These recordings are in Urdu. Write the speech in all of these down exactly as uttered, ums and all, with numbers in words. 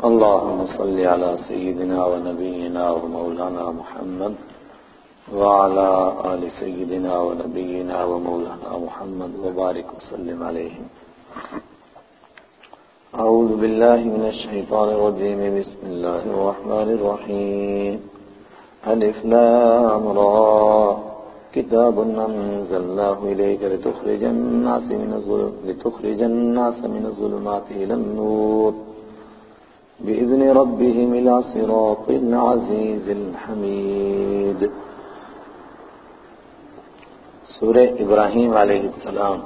اللهم صل على سيدنا ونبينا ومولانا محمد وعلى آل سيدنا ونبينا ومولانا محمد وبارك وسلم عليهم. أعوذ بالله من الشيطان الرجيم. بسم الله الرحمن الرحيم. ألف لام را كتاب أنزلناه إليك لتخرج الناس من الظلم لتخرج الناس من الظلمات إلى النور بإذن ربهم إلى صراط العزيز الحميد. سورہ ابراہیم علیہ السلام.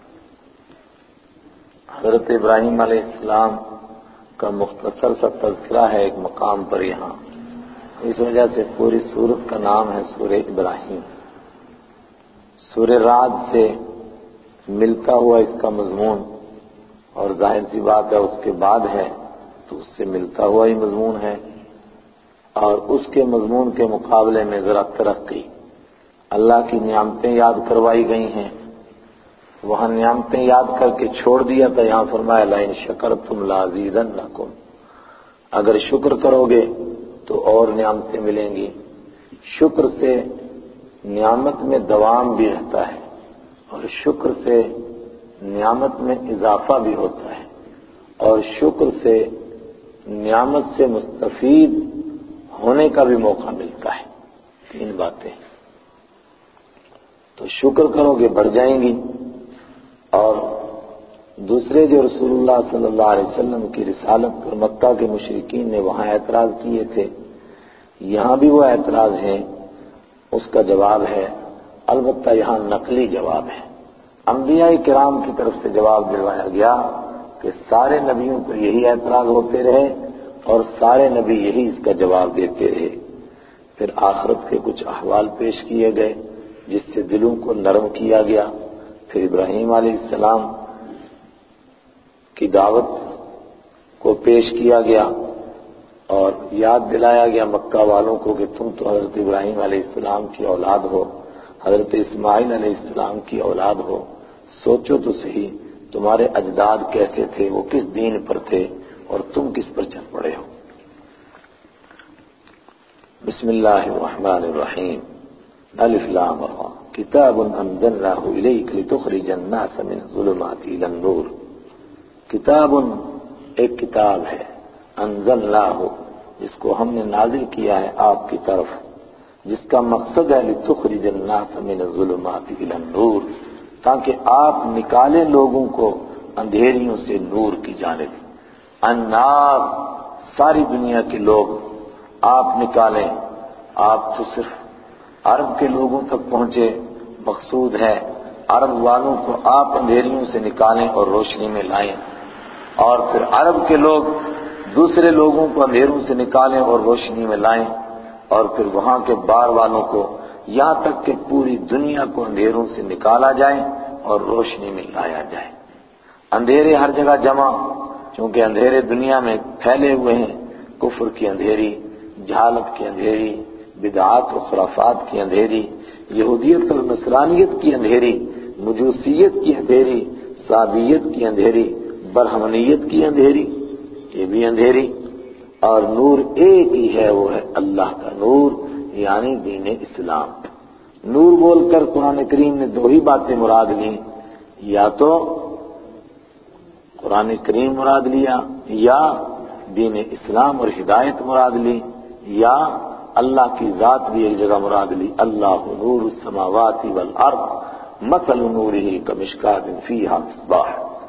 حضرت ابراہیم علیہ السلام کا مختصر سا تذکرہ ہے ایک مقام پر یہاں، اس وجہ سے پوری سورت کا نام ہے سورہ ابراہیم. سورہ رعد سے ملتا ہوا اس کا مضمون، اور ظاہر سی بات ہے اس کے بعد ہے تو اس سے ملتا ہوا ہی مضمون ہے، اور اس کے مضمون کے مقابلے میں ذرا ترقی. اللہ کی نعمتیں یاد کروائی گئی ہیں، وہاں نعمتیں یاد کر کے چھوڑ دیا تھا، یہاں فرمایا لئن شکرتم لازیدنکم، اگر شکر کرو گے تو اور نعمتیں ملیں گی. شکر سے نعمت میں دوام بھی رہتا ہے، اور شکر سے نعمت میں اضافہ بھی ہوتا ہے، اور شکر سے نعمت سے مستفید ہونے کا بھی موقع ملتا ہے. تین باتیں، تو شکر کرو گے بڑھ جائیں گی. اور دوسرے جو رسول اللہ صلی اللہ علیہ وسلم کی رسالت پر مکہ کے مشرکین نے وہاں اعتراض کیے تھے، یہاں بھی وہ اعتراض ہیں، اس کا جواب ہے، البتہ یہاں نقلی جواب ہے. انبیاء کرام کی طرف سے جواب دلوایا گیا کہ سارے نبیوں پر یہی اعتراض ہوتے رہے اور سارے نبی یہی اس کا جواب دیتے رہے. پھر آخرت کے کچھ احوال پیش کیے گئے جس سے دلوں کو نرم کیا گیا. پھر ابراہیم علیہ السلام کی دعوت کو پیش کیا گیا اور یاد دلایا گیا مکہ والوں کو کہ تم تو حضرت ابراہیم علیہ السلام کی اولاد ہو، حضرت اسماعیل علیہ السلام کی اولاد ہو. سوچو تو صحیح تمہارے اجداد کیسے تھے، وہ کس دین پر تھے اور تم کس پر چل پڑے ہو. بسم اللہ الرحمن الرحیم. الف لام را کتاب انزلناه الیک لتخرج الناس من الظلمات الى النور. کتاب ایک کتاب ہے، انزلناه جس کو ہم نے نازل کیا ہے آپ کی طرف، جس کا مقصد ہے لتخرج الناس من الظلمات الى النور، تاکہ آپ نکالیں لوگوں کو اندھیریوں سے نور کی جانب. الناس ساری دنیا کے لوگ آپ نکالیں. آپ تو صرف عرب کے لوگوں تک پہنچے، مقصود ہے عرب والوں کو آپ اندھیریوں سے نکالیں اور روشنی میں لائیں، اور پھر عرب کے لوگ دوسرے لوگوں کو اندھیروں سے نکالیں اور روشنی میں لائیں، اور پھر وہاں کے بار والوں کو، یہاں تک کہ پوری دنیا کو اندھیروں سے نکالا جائے اور روشنی میں لایا جائے. اندھیرے ہر جگہ جمع، چونکہ اندھیرے دنیا میں پھیلے ہوئے ہیں. کفر کی اندھیری، جہالت کی اندھیری، بدعات و خرافات کی اندھیری، یہودیت اور نصرانیت کی اندھیری، مجوسیت کی اندھیری، صابیت کی اندھیری، برہمنیت کی اندھیری، یہ بھی اندھیری. اور نور ایک ہی ہے، وہ ہے اللہ کا نور، یعنی دین اسلام. نور بول کر قرآن کریم نے دو ہی باتیں مراد لیں، یا تو قرآن کریم مراد لیا، یا دین اسلام اور ہدایت مراد لی، یا اللہ کی ذات بھی ایک جگہ مراد لی. اللہ نور السماوات والارض مثل نورہ کمشکاۃ فیہا مصباح.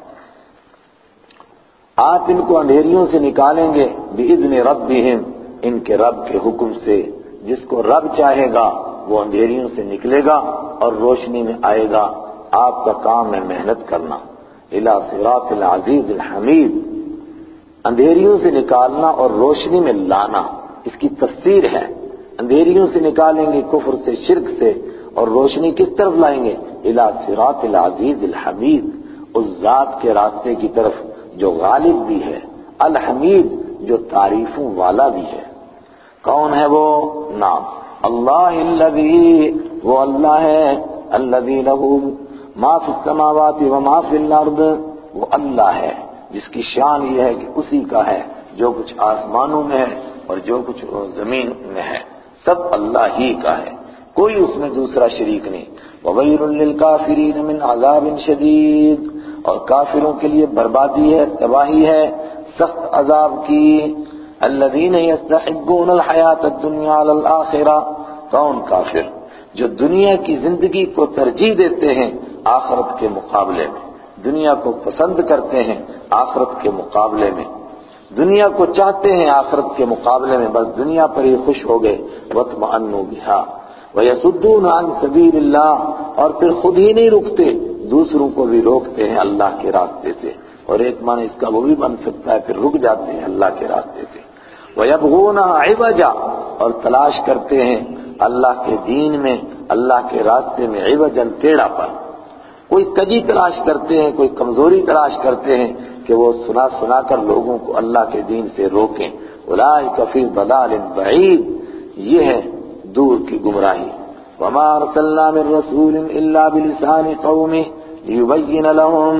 آپ ان کو اندھیریوں سے نکالیں گے بِإِذْنِ رَبِّهِمْ، ان کے رب کے حکم سے. جس کو رب چاہے گا وہ اندھیریوں سے نکلے گا اور روشنی میں آئے گا. آپ کا کام ہے محنت کرنا. إِلَى صِرَاطِ الْعَزِيزِ الْحَمِيدِ، اندھیریوں سے نکالنا اور روشنی میں لانا، اس کی تفسیر ہے. اندھیریوں سے نکالیں گے کفر سے، شرک سے، اور روشنی کس طرف لائیں گے؟ إِلَى صِرَاطِ الْعَزِيزِ الْحَمِيدِ، اس ذات کے راستے کی طرف جو غالب بھی ہے، الحمید جو تعریفوں والا بھی ہے. کون ہے وہ؟ نام اللہ الذی، وہ اللہ ہے، الذی لہ ما فی السماوات و ما فی الارض، وہ اللہ ہے جس کی شان یہ ہے کہ اسی کا ہے جو کچھ آسمانوں میں ہے اور جو کچھ زمین میں ہے، سب اللہ ہی کا ہے، کوئی اس میں دوسرا شریک نہیں۔ وَوَيْلٌ لِّلْكَافِرِينَ مِنْ عَذَابٍ شَدِيدٍ، اور کافروں کے لیے بربادی ہے، تباہی ہے سخت عذاب کی۔ الَّذِينَ يَسْتَحِبُّونَ الْحَيَاةَ الدُّنْيَا عَلَى الْآخِرَةِ، کون کافر؟ جو دنیا کی زندگی کو ترجیح دیتے ہیں آخرت کے مقابلے میں، دنیا کو پسند کرتے ہیں آخرت کے مقابلے میں، دنیا کو چاہتے ہیں آخرت کے مقابلے میں، بس دنیا پر ہی خوش ہو گئے۔ وَاطْمَأَنُّوا بِهَا وَيَصُدُّونَ عَن سَبِيلِ اللَّهِ، اور پھر خود ہی نہیں رکتے، دوسروں کو بھی روکتے ہیں اللہ کے راستے سے۔ اور ایک معنی اس کا وہ بھی بن سکتا ہے پھر رک جاتے ہیں اللہ کے راستے سے۔ وَيَبْغُونَهَا عِوَجًا، اور تلاش کرتے ہیں اللہ کے دین میں، اللہ کے راستے میں، عوجاً ٹیڑھا پر، کوئی کجی تلاش کرتے ہیں، کوئی کمزوری تلاش کرتے ہیں کہ وہ سنا سنا کر لوگوں کو اللہ کے دین سے روکیں۔ اولئک فی ضلال بعید، یہ ہے دور کی گمراہی۔ وما ارسلنا من رسول الا بلسان قومه ليبين لهم،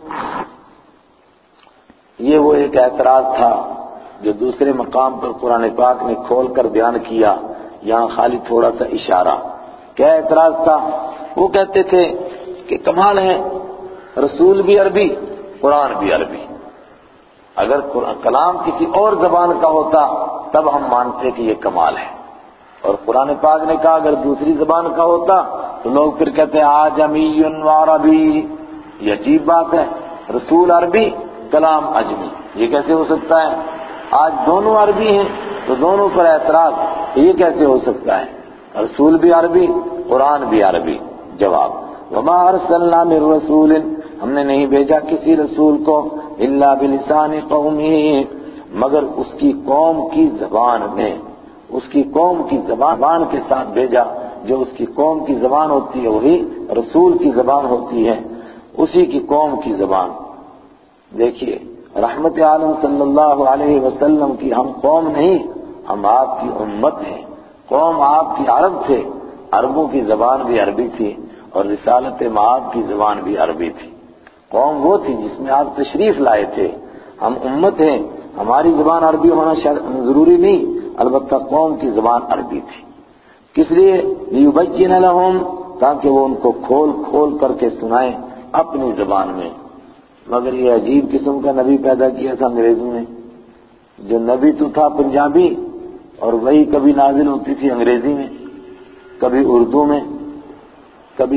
یہ وہ ایک اعتراض تھا جو دوسرے مقام پر قرآن پاک نے کھول کر بیان کیا، یہاں خالی تھوڑا سا اشارہ۔ کیا اعتراض تھا؟ وہ کہتے تھے کہ کمال ہے، رسول بھی عربی، قرآن بھی عربی، اگر کلام کسی اور زبان کا ہوتا تب ہم مانتے کہ یہ کمال ہے، اور قرآن پاک نے کہا اگر دوسری زبان کا ہوتا تو لوگ پھر کہتے ہیں آجمی و عربی، یہ عجیب بات ہے، رسول عربی کلام اجمی، یہ کیسے ہو سکتا ہے؟ آج دونوں عربی ہیں تو دونوں پر اعتراض، یہ کیسے ہو سکتا ہے؟ رسول بھی عربی، قرآن بھی عربی۔ جواب، وما ارسلنا من رسول، ہم نے نہیں بھیجا کسی رسول کو الا بلسان قومه، مگر اس کی قوم کی زبان میں، اس کی قوم کی زبان کے ساتھ بھیجا، جو اس کی قوم کی زبان ہوتی ہے وہی رسول کی زبان ہوتی ہے، اسی کی قوم کی زبان۔ دیکھیے رحمت عالم صلی اللہ علیہ وسلم کی ہم قوم نہیں، ہم آپ کی امت ہیں۔ قوم آپ کی عرب تھے، عربوں کی زبان بھی عربی تھی، اور رسالت مآب کی زبان بھی عربی تھی۔ قوم وہ تھی جس میں آپ تشریف لائے تھے، ہم امت ہیں، ہماری زبان عربی ہونا ضروری نہیں، البتہ قوم کی زبان عربی تھی۔ کس لیے؟ لیبین لہم، تاکہ وہ ان کو کھول کھول کر کے سنائیں اپنی زبان میں۔ مگر یہ عجیب قسم کا نبی پیدا کیا تھا انگریزوں نے، جو نبی تو تھا پنجابی، اور وہی کبھی نازل ہوتی تھی انگریزی میں، کبھی اردو میں، کبھی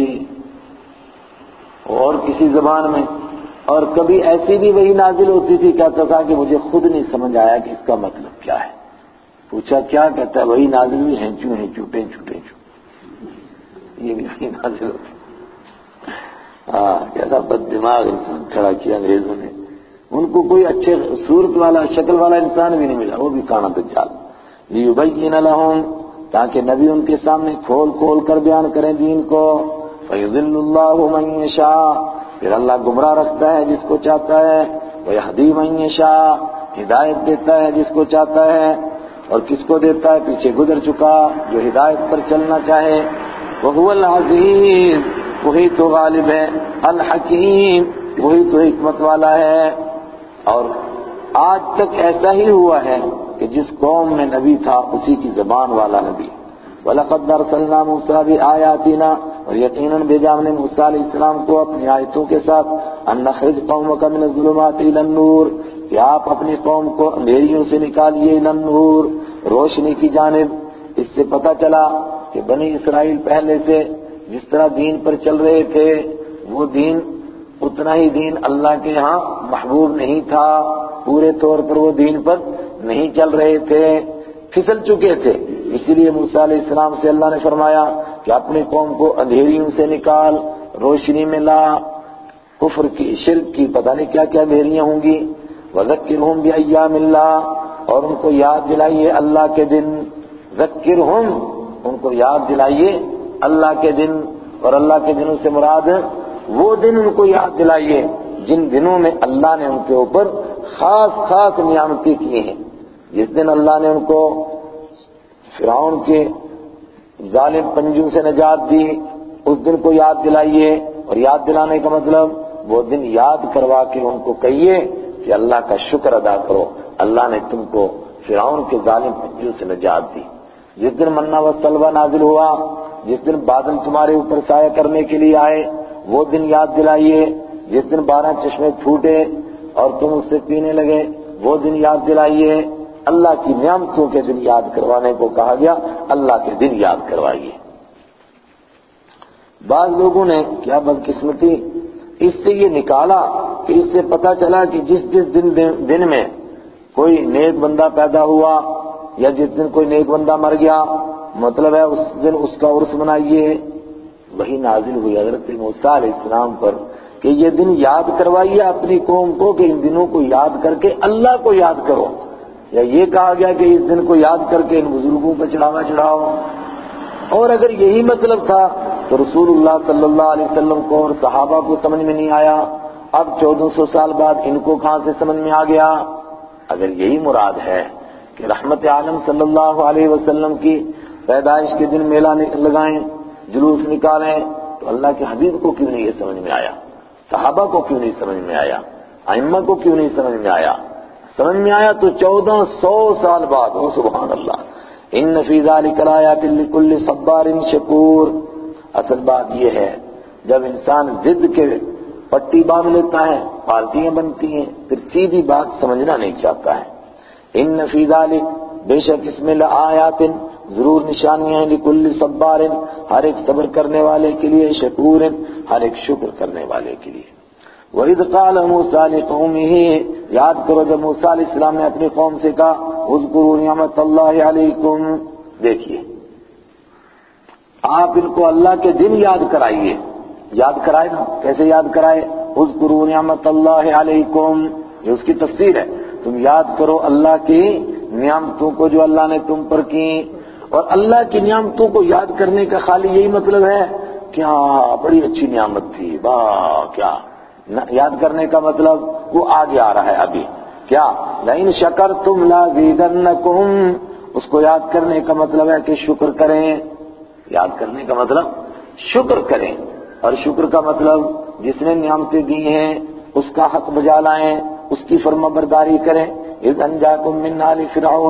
اور کسی زبان میں، اور کبھی ایسی بھی وہی نازل ہوتی تھی، کہتا تھا کہ مجھے خود نہیں سمجھ آیا کہ اس کا مطلب کیا ہے۔ پوچھا کیا؟ کہتا ہے وہی نازل ہوئی، ہینچو ہینچو ٹینچو ٹینچو، یہ بھی وہی نازل ہوتی۔ ہاں، کیسا بد دماغ انسان کھڑا کیا انگریزوں نے، ان کو کوئی اچھے صورت والا شکل والا انسان بھی نہیں ملا، وہ بھی کانا دجال۔ لیبین لہم، تاکہ نبی ان کے سامنے کھول کھول کر بیان کریں دین کو۔ فیضل اللہ من یشاء، پھر اللہ گمراہ رکھتا ہے جس کو چاہتا ہے، ویہدی من یشاء، ہدایت دیتا ہے جس کو چاہتا ہے، اور کس کو دیتا ہے پیچھے گزر چکا، جو ہدایت پر چلنا چاہے۔ وہو العزیز، وہی تو غالب ہے، الحکیم، وہی تو حکمت والا ہے۔ اور آج تک ایسا ہی ہوا ہے کہ جس قوم میں نبی تھا اسی کی زبان والا نبی۔ وَلَقَدْ أَرْسَلْنَا مُوسَىٰ بِآيَاتِنَا، اور یقیناً بھیجا ہم نے موسیٰ علیہ السلام کو اپنی آیتوں کے ساتھ، أَن نَخْرِجْ قَوْمَكَ مِنَ الظُّلُمَاتِ إِلَى النُّورِ، کہ آپ اپنی قوم کو اندھیریوں سے نکالیے، إِلَى النُّورِ، روشنی کی جانب۔ اس سے پتہ چلا کہ بنی اسرائیل پہلے سے جس طرح دین پر چل رہے تھے، وہ دین اتنا ہی دین اللہ کے ہاں محبوب نہیں تھا، پورے طور پر وہ دین پر نہیں چل رہے تھے، پھسل چکے تھے۔ اسی لیے موسیٰ علیہ السلام سے اللہ نے فرمایا کہ اپنی قوم کو اندھیریوں سے نکال، روشنی میں لا، کفر کی، شرک کی، پتہ نہیں کیا کیا اندھیریاں ہوں گی۔ وَذَكِّرْهُمْ بِأَيَّامِ اللَّهِ، اور ان کو یاد دلائیے اللہ کے دن۔ ذکرہم، ان کو یاد دلائیے اللہ کے دن، اور اللہ کے دنوں سے مراد وہ دن ان کو یاد دلائیے جن دنوں میں اللہ نے ان کے اوپر خاص خاص نعمتیں کی ہیں۔ جس دن اللہ نے ان کو فرعون کے ظالم پنجوں سے نجات دی، اس دن کو یاد دلائیے۔ اور یاد دلانے کا مطلب وہ دن یاد کروا کے ان کو کہیے کہ اللہ کا شکر ادا کرو، اللہ نے تم کو فرعون کے ظالم پنجوں سے نجات دی۔ جس دن منا و سلوہ نازل ہوا، جس دن بادل تمہارے اوپر سایہ کرنے کے لیے آئے، وہ دن یاد دلائیے۔ جس دن بارہ چشمے پھوٹے اور تم اس سے پینے لگے، وہ دن یاد دلائیے۔ اللہ کی نعمتوں کے دن یاد کروانے کو کہا گیا، اللہ کے دن یاد کروائیے۔ بعض لوگوں نے کیا بدقسمتی اس سے یہ نکالا کہ اس سے پتہ چلا کہ جس جس دن دن میں کوئی نیک بندہ پیدا ہوا یا جس دن کوئی نیک بندہ مر گیا، مطلب ہے اس دن اس کا عرس منائیے۔ وہی نازل ہوئی حضرت موسیٰ علیہ السلام پر کہ یہ دن یاد کروائیے اپنی قوم کو کہ ان دنوں کو یاد کر کے اللہ کو یاد کرو، یا یہ کہا گیا کہ اس دن کو یاد کر کے ان بزرگوں پر چڑھاوا چڑھاؤ۔ اور اگر یہی مطلب تھا تو رسول اللہ صلی اللہ علیہ وسلم کو اور صحابہ کو سمجھ میں نہیں آیا، اب چودہ سو سال بعد ان کو کہاں سے سمجھ میں آ گیا؟ اگر یہی مراد ہے کہ رحمت عالم صلی اللہ علیہ وسلم کی پیدائش کے دن میلہ لگائیں، جلوس نکالیں، تو اللہ کے حبیب کو کیوں نہیں یہ سمجھ میں آیا؟ صحابہ کو کیوں نہیں سمجھ میں آیا؟ ائمہ کو کیوں نہیں سمجھ میں آیا؟ سمجھ میں آیا تو چودہ سو سال بعد ہو، سبحان اللہ۔ ان فی ذلک لآیات لکل صبار شکور۔ اصل بات یہ ہے جب انسان ضد کے پٹی باندھ لیتا ہے، پارٹیاں بنتی ہیں، پھر سیدھی بات سمجھنا نہیں چاہتا ہے۔ ان فی ذلک، بے شک اس میں لآیات، ضرور نشانیاں ہیں، لکل صبار، ہر ایک صبر کرنے والے کے لیے، شکور، ہر ایک شکر کرنے والے کے لیے۔ وَإِذْ قَالَ مُوسَىٰ لِقَوْمِهِ، یاد کرو جب موسیٰ علیہ السلام نے اپنی قوم سے کہا اذکروا نعمت اللہ علیکم، دیکھیے آپ ان کو اللہ کے دن یاد کرائیے۔ یاد کرائے نا، کیسے یاد کرائے؟ اذکروا نعمت اللہ علیکم، یہ اس کی تفسیر ہے، تم یاد کرو اللہ کی نعمتوں کو جو اللہ نے تم پر کی۔ اور اللہ کی نعمتوں کو یاد کرنے کا خالی یہی مطلب ہے کیا بڑی اچھی نعمت تھی، واہ کیا، یاد کرنے کا مطلب وہ آگے آ رہا ہے ابھی کیا، لئن شکرتم لازیدنکم، اس کو یاد کرنے کا مطلب ہے کہ شکر کریں، یاد کرنے کا مطلب شکر کریں، اور شکر کا مطلب جس نے نعمتیں دی ہیں اس کا حق بجا لائیں، اس کی فرما برداری کریں۔ اذ انجاکم من آل فرعون،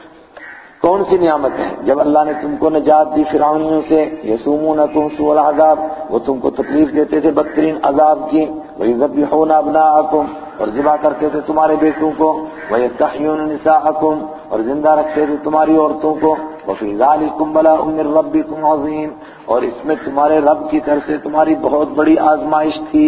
کون سی نعمت ہے؟ جب اللہ نے تم کو نجات دی فرعونیوں سے، یسومونکم سوء العذاب، وہ تم کو تکلیف دیتے تھے بدترین عذاب کی، وَيُذَبِّحُونَ أَبْنَاءَكُمْ، اور ذبح کرتے تھے تمہارے بیٹوں کو، وَيَسْتَحْيُونَ نِسَاءَكُمْ، اور زندہ رکھتے تھے تمہاری عورتوں کو، وَفِي ذَلِكُمْ بَلَاءٌ مِّن رَّبِّكُمْ عَظِيمٌ، اور اس میں تمہارے رب کی طرف سے تمہاری بہت بڑی آزمائش تھی۔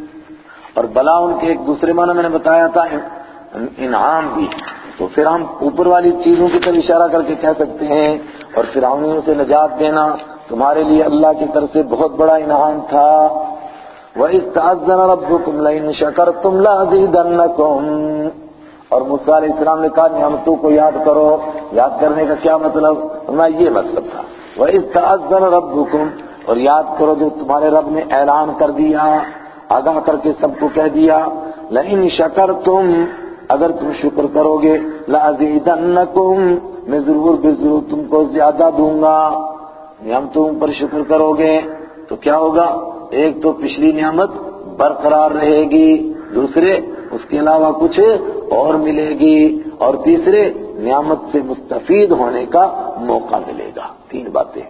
اور بلا ان کے ایک دوسرے معنی میں نے بتایا تھا انعام بھی، تو پھر ہم اوپر والی چیزوں کی طرف اشارہ کر کے کہہ سکتے ہیں، اور فرعونیوں سے نجات دینا تمہارے لیے اللہ کی طرف سے بہت بڑا انعام تھا۔ وَإِذْ تَأَذَّنَ رَبُّكُمْ لَئِن شَكَرْتُمْ لَأَزِيدَنَّكُمْ، اور موسیٰ علیہ السلام نے کہا نعمتوں کو یاد کرو، یاد کرنے کا کیا مطلب؟ ہمارا یہ مطلب تھا وَإِذْ تَأَذَّنَ رَبُّكُمْ، اور یاد کرو جو تمہارے رب نے اعلان کر دیا، آگاہ کر کے سب کو کہہ دیا، لَئِن شَكَرْتُمْ، اگر تم شکر کرو گے، لَأَزِيدَنَّكُمْ، میں ضرور بے ضرور تم کو زیادہ دوں گا۔ نعمتوں پر شکر کرو گے تو کیا ہوگا؟ ایک تو پچھلی نعمت برقرار رہے گی، دوسرے اس کے علاوہ کچھ اور ملے گی، اور تیسرے نعمت سے مستفید ہونے کا موقع ملے گا۔ تین باتیں۔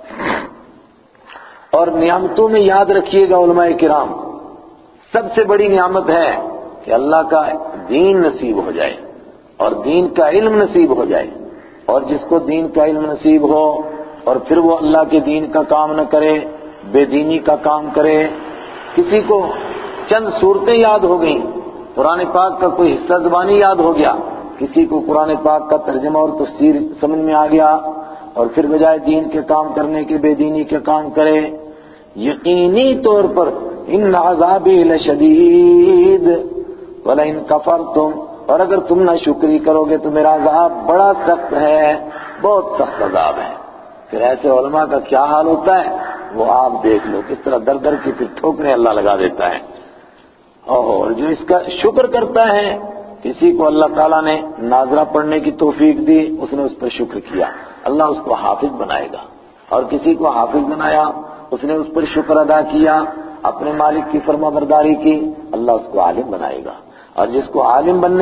اور نعمتوں میں یاد رکھیے گا علماء کرام، سب سے بڑی نعمت ہے کہ اللہ کا دین نصیب ہو جائے اور دین کا علم نصیب ہو جائے، اور جس کو دین کا علم نصیب ہو اور پھر وہ اللہ کے دین کا کام نہ کرے، بے دینی کا کام کرے۔ کسی کو چند صورتیں یاد ہو گئیں، قرآن پاک کا کوئی حصہ زبانی یاد ہو گیا، کسی کو قرآن پاک کا ترجمہ اور تفسیر سمجھ میں آ گیا، اور پھر بجائے دین کے کام کرنے کے بے دینی کے کام کرے، یقینی طور پر ان عذابی لشدید وَلَئِن كَفَرْتُمْ، اور اگر تم نہ شکری کرو گے تو میرا عذاب بڑا سخت ہے، بہت سخت عذاب ہے۔ پھر ایسے علماء کا کیا حال ہوتا ہے وہ آپ دیکھ لو، کس طرح در در کی پھر ٹھوکریں اللہ لگا دیتا ہے۔ اور جو اس کا شکر کرتا ہے، کسی کو اللہ تعالیٰ نے ناظرہ پڑھنے کی توفیق دی، اس نے اس پر شکر کیا، اللہ اس کو حافظ بنائے گا، اور کسی کو حافظ بنایا، اس نے اس پر شکر ادا کیا، اپنے مالک کی فرما برداری کی، اللہ اس کو عالم بنائے گا، اور جس کو عالم بننے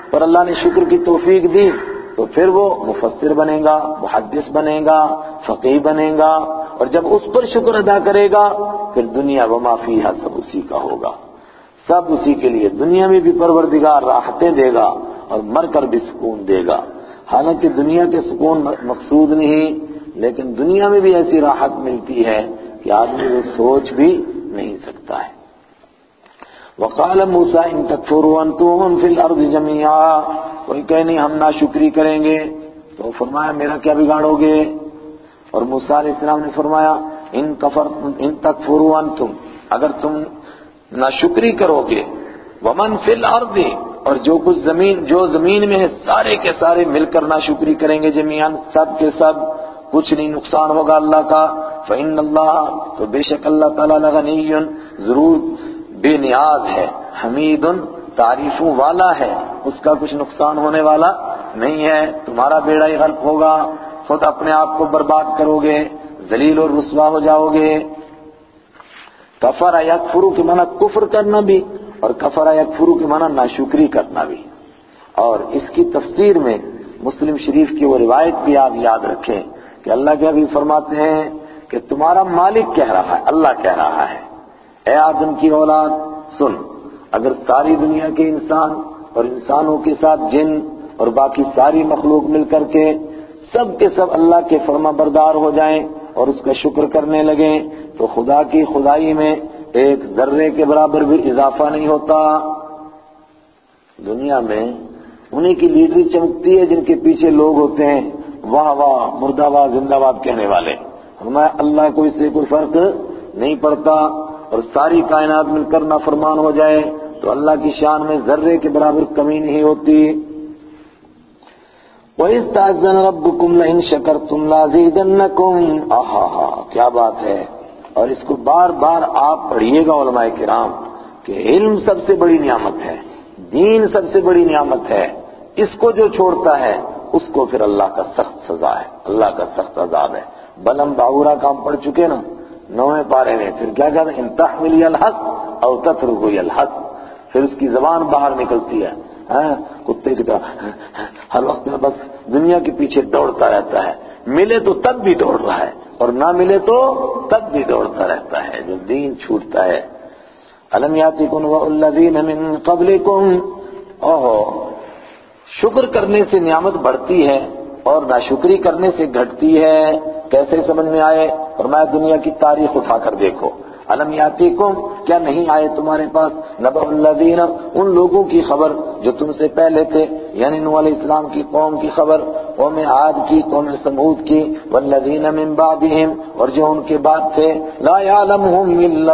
اور اللہ نے شکر کی توفیق دی تو پھر وہ مفسر بنے گا، محدث بنے گا، فقیہ بنے گا، اور جب اس پر شکر ادا کرے گا پھر دنیا وما فیہا سب اسی کا ہوگا، سب اسی کے لیے، دنیا میں بھی پروردگار راحتیں دے گا اور مر کر بھی سکون دے گا۔ حالانکہ دنیا کے سکون مقصود نہیں، لیکن دنیا میں بھی ایسی راحت ملتی ہے کہ آدمی وہ سوچ بھی نہیں سکتا ہے۔ وقال موسیٰ ان تکفروا انتم فی الارض جميعا، کوئی کہے نہیں ہم ناشکری کریں گے، تو فرمایا میرا کیا بگاڑو گے؟ اور موسیٰ علیہ السلام نے فرمایا ان کفرتم ان تکفروا انتم، اگر تم ناشکری کرو گے، ومن فی الارض، اور جو کچھ زمین جو زمین میں ہے سارے کے سارے مل کر ناشکری کریں گے جمیعاً، سب کے سب، کچھ نہیں نقصان ہوگا اللہ کا، فإن اللہ، تو بے شک اللہ تعالیٰ لغنی، ضرور بے نیاز ہے، حمید، تعریفوں والا ہے، اس کا کچھ نقصان ہونے والا نہیں ہے، تمہارا بیڑا ہی غرق ہوگا، خود اپنے آپ کو برباد کرو گے، ذلیل اور رسوا ہو جاؤ گے۔ کفر یکفر کے معنی کفر کرنا بھی، اور کفر یکفر کے معنی ناشکری کرنا بھی۔ اور اس کی تفسیر میں مسلم شریف کی وہ روایت بھی آپ یاد رکھیں کہ اللہ کے بھی فرماتے ہیں کہ تمہارا مالک کہہ رہا ہے، اللہ کہہ رہا ہے، اے آدم کی اولاد سن، اگر ساری دنیا کے انسان اور انسانوں کے ساتھ جن اور باقی ساری مخلوق مل کر کے سب کے سب اللہ کے فرما بردار ہو جائیں اور اس کا شکر کرنے لگیں تو خدا کی خدائی میں ایک ذرے کے برابر بھی اضافہ نہیں ہوتا۔ دنیا میں انہیں کی لیڈری چمکتی ہے جن کے پیچھے لوگ ہوتے ہیں واہ واہ مردہ واہ زندہ باد کہنے والے، ہمیں اللہ کو اس سے کوئی فرق نہیں پڑتا، اور ساری کائنات مل کر نافرمان ہو جائے تو اللہ کی شان میں ذرے کے برابر کمی نہیں ہوتی۔ وَإِذْ تَأَذَّنَ رَبُّكُمْ لَئِن شَكَرْتُمْ لَأَزِيدَنَّكُمْ، آہا ہا کیا بات ہے۔ اور اس کو بار بار آپ پڑھیے گا علماء کرام کہ علم سب سے بڑی نعمت ہے، دین سب سے بڑی نعمت ہے، اس کو جو چھوڑتا ہے اس کو پھر اللہ کا سخت سزا ہے، اللہ کا سخت عذاب ہے۔ بلم باورا کا ہم پڑھ چکے نا نویں پارے میں، پھر کیا کہتے ہیں ان تحملی الحق او تترکی الحق، پھر اس کی زبان باہر نکلتی ہے، ہاں کتے کی طرح ہر وقت میں بس دنیا کے پیچھے دوڑتا رہتا ہے، ملے تو تب بھی دوڑ رہا ہے اور نہ ملے تو تب بھی دوڑتا رہتا ہے، جو دین چھوٹتا ہے۔ الم یاتکم والذین من قبلکم، اوہو شکر کرنے سے نعمت بڑھتی ہے اور ناشکری کرنے سے گھٹتی ہے، کیسے سمجھ میں آئے؟ فرمایا دنیا کی تاریخ اٹھا کر دیکھو، الم یاتکم کیا نہیں آئے تمہارے پاس نبأ الذین ان لوگوں کی خبر جو تم سے پہلے تھے، یعنی نوح علیہ السلام کی قوم کی خبر، قوم عاد کی، قوم ثمود کی، والذین من بعدہم اور جو ان کے بعد تھے، لا یعلمہم الا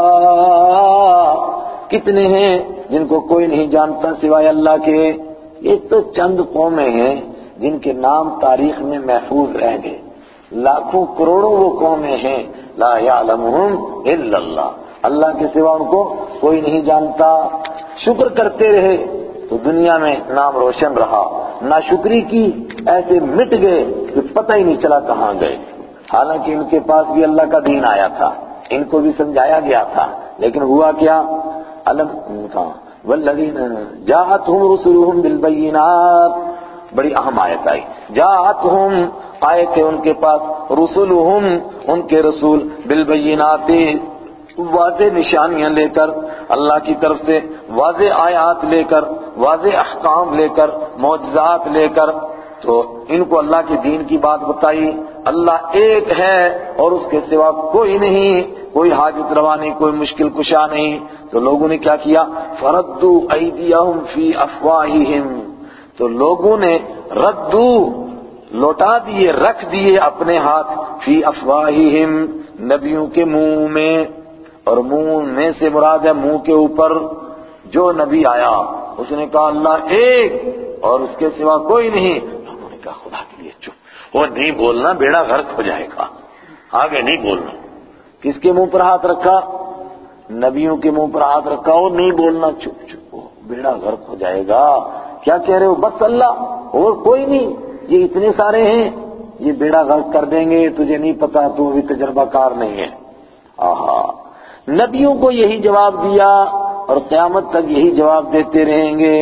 اللہ، کتنے ہیں جن کو کوئی نہیں جانتا سوائے اللہ کے۔ یہ تو چند قومیں ہیں جن کے نام تاریخ میں محفوظ رہ گئے، لاکھوں کروڑوں وہ قومیں ہیں لا یعلمہم الا اللہ، اللہ کے سوا ان کو کوئی نہیں جانتا۔ شکر کرتے رہے تو دنیا میں نام روشن رہا، ناشکری کی ایسے مٹ گئے کہ پتہ ہی نہیں چلا کہاں گئے، حالانکہ ان کے پاس بھی اللہ کا دین آیا تھا، ان کو بھی سمجھایا گیا تھا، لیکن ہوا کیا؟ علم کا والذین جاءتہم رسلہم بالبینات، بڑی اہم آیت آئی، جاءتہم آئے تھے ان کے پاس، رسلہم ان کے رسول، بالبینات واضح نشانیاں لے کر، اللہ کی طرف سے واضح آیات لے کر، واضح احکام لے کر، معجزات لے کر، تو ان کو اللہ کے دین کی بات بتائی، اللہ ایک ہے اور اس کے سوا کوئی نہیں، کوئی حاجت روا نہیں، کوئی مشکل کشا نہیں، تو لوگوں نے کیا کیا؟ فردوا ایدیہم فی افواہہم، تو لوگوں نے ردو لوٹا دیے، رکھ دیے اپنے ہاتھ، فی افواہہم نبیوں کے منہ میں، اور منہ میں سے مراد ہے منہ کے اوپر، جو نبی آیا اس نے کہا اللہ ایک اور اس کے سوا کوئی نہیں، لوگوں نے کہا خدا کے لیے چپ، وہ نہیں بولنا بیڑا غرق ہو جائے گا، آگے نہیں بولنا۔ کس کے منہ پر ہاتھ رکھا؟ نبیوں کے منہ پر ہاتھ رکھا، وہ نہیں بولنا، چپ چپ، بیڑا غرق ہو جائے گا۔ کیا کہہ رہے ہو؟ بس اللہ اور کوئی نہیں، یہ اتنے سارے ہیں، یہ بیڑا غرق کر دیں گے، تجھے نہیں پتا، تو بھی تجربہ کار نہیں ہے۔ آہا، نبیوں کو یہی جواب دیا اور قیامت تک یہی جواب دیتے رہیں گے،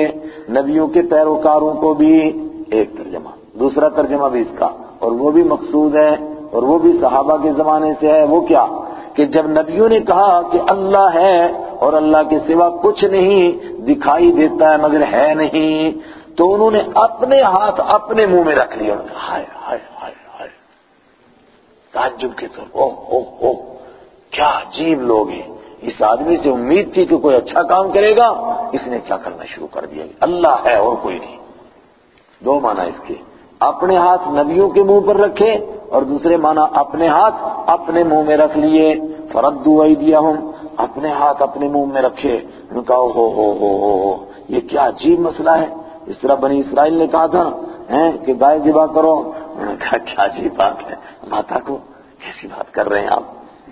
نبیوں کے پیروکاروں کو بھی، ایک ترجمہ، دوسرا ترجمہ بھی اس کا، اور وہ بھی مقصود ہے اور وہ بھی صحابہ کے زمانے سے ہے۔ وہ کیا کہ جب نبیوں نے کہا کہ اللہ ہے اور اللہ کے سوا کچھ نہیں، دکھائی دیتا ہے مگر ہے نہیں، تو انہوں نے اپنے ہاتھ اپنے منہ میں رکھ لیا، ہائے ہائے ہائے ہائے، تعجب کے طور، اوہ اوہ اوہ، کیا عجیب لوگ ہیں، اس آدمی سے امید تھی کہ کوئی اچھا کام کرے گا، اس نے کیا کرنا شروع کر دیا، اللہ ہے اور کوئی نہیں۔ دو معنی اس کے، اپنے ہاتھ نبیوں کے منہ پر رکھے، اور دوسرے معنی اپنے ہاتھ اپنے منہ میں رکھ لیے۔ فردوا ایدیہم، اپنے ہاتھ اپنے منہ میں رکھے، انہوں نے کہا ہو ہو ہو ہو ہو، یہ کیا عجیب مسئلہ ہے، اس طرح بنی اسرائیل نے کہا تھا ہیں کہ گائے ذبح کرو، انہوں نے کہا کیا عجیب بات ہے، ماتا کو کیسی بات کر رہے ہیں آپ۔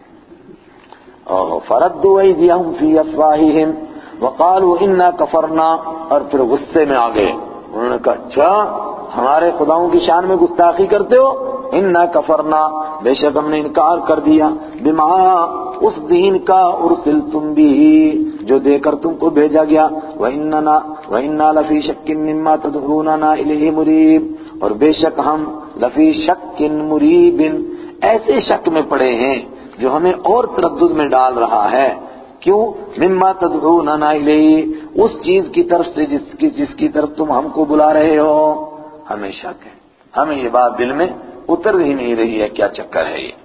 فردوا ایدیہم فی افواہہم وقالوا انا کفرنا، اور پھر غصے میں آ گئے، انہوں نے کہا اچھا ہمارے خداؤں کی شان میں گستاخی کرتے ہو، انا کفرنا، بے شک ہم نے انکار کر دیا، بما، اس دین کا، ارسلتم بھی، جو دے کر تم کو بھیجا گیا، واننا وانا لفی شک مما تدعوننا الیہ مریب، اور بے شک ہم لفی شک مریب، ایسے شک میں پڑے ہیں جو ہمیں اور تردد میں ڈال رہا ہے۔ کیوں؟ مما تدعوننا الیہ، اس چیز کی طرف سے جس کی جس کی طرف تم ہم کو بلا رہے ہو، ہمیں شک ہے، ہمیں یہ بات دل میں اتر ہی نہیں رہی ہے، کیا چکر ہے یہ۔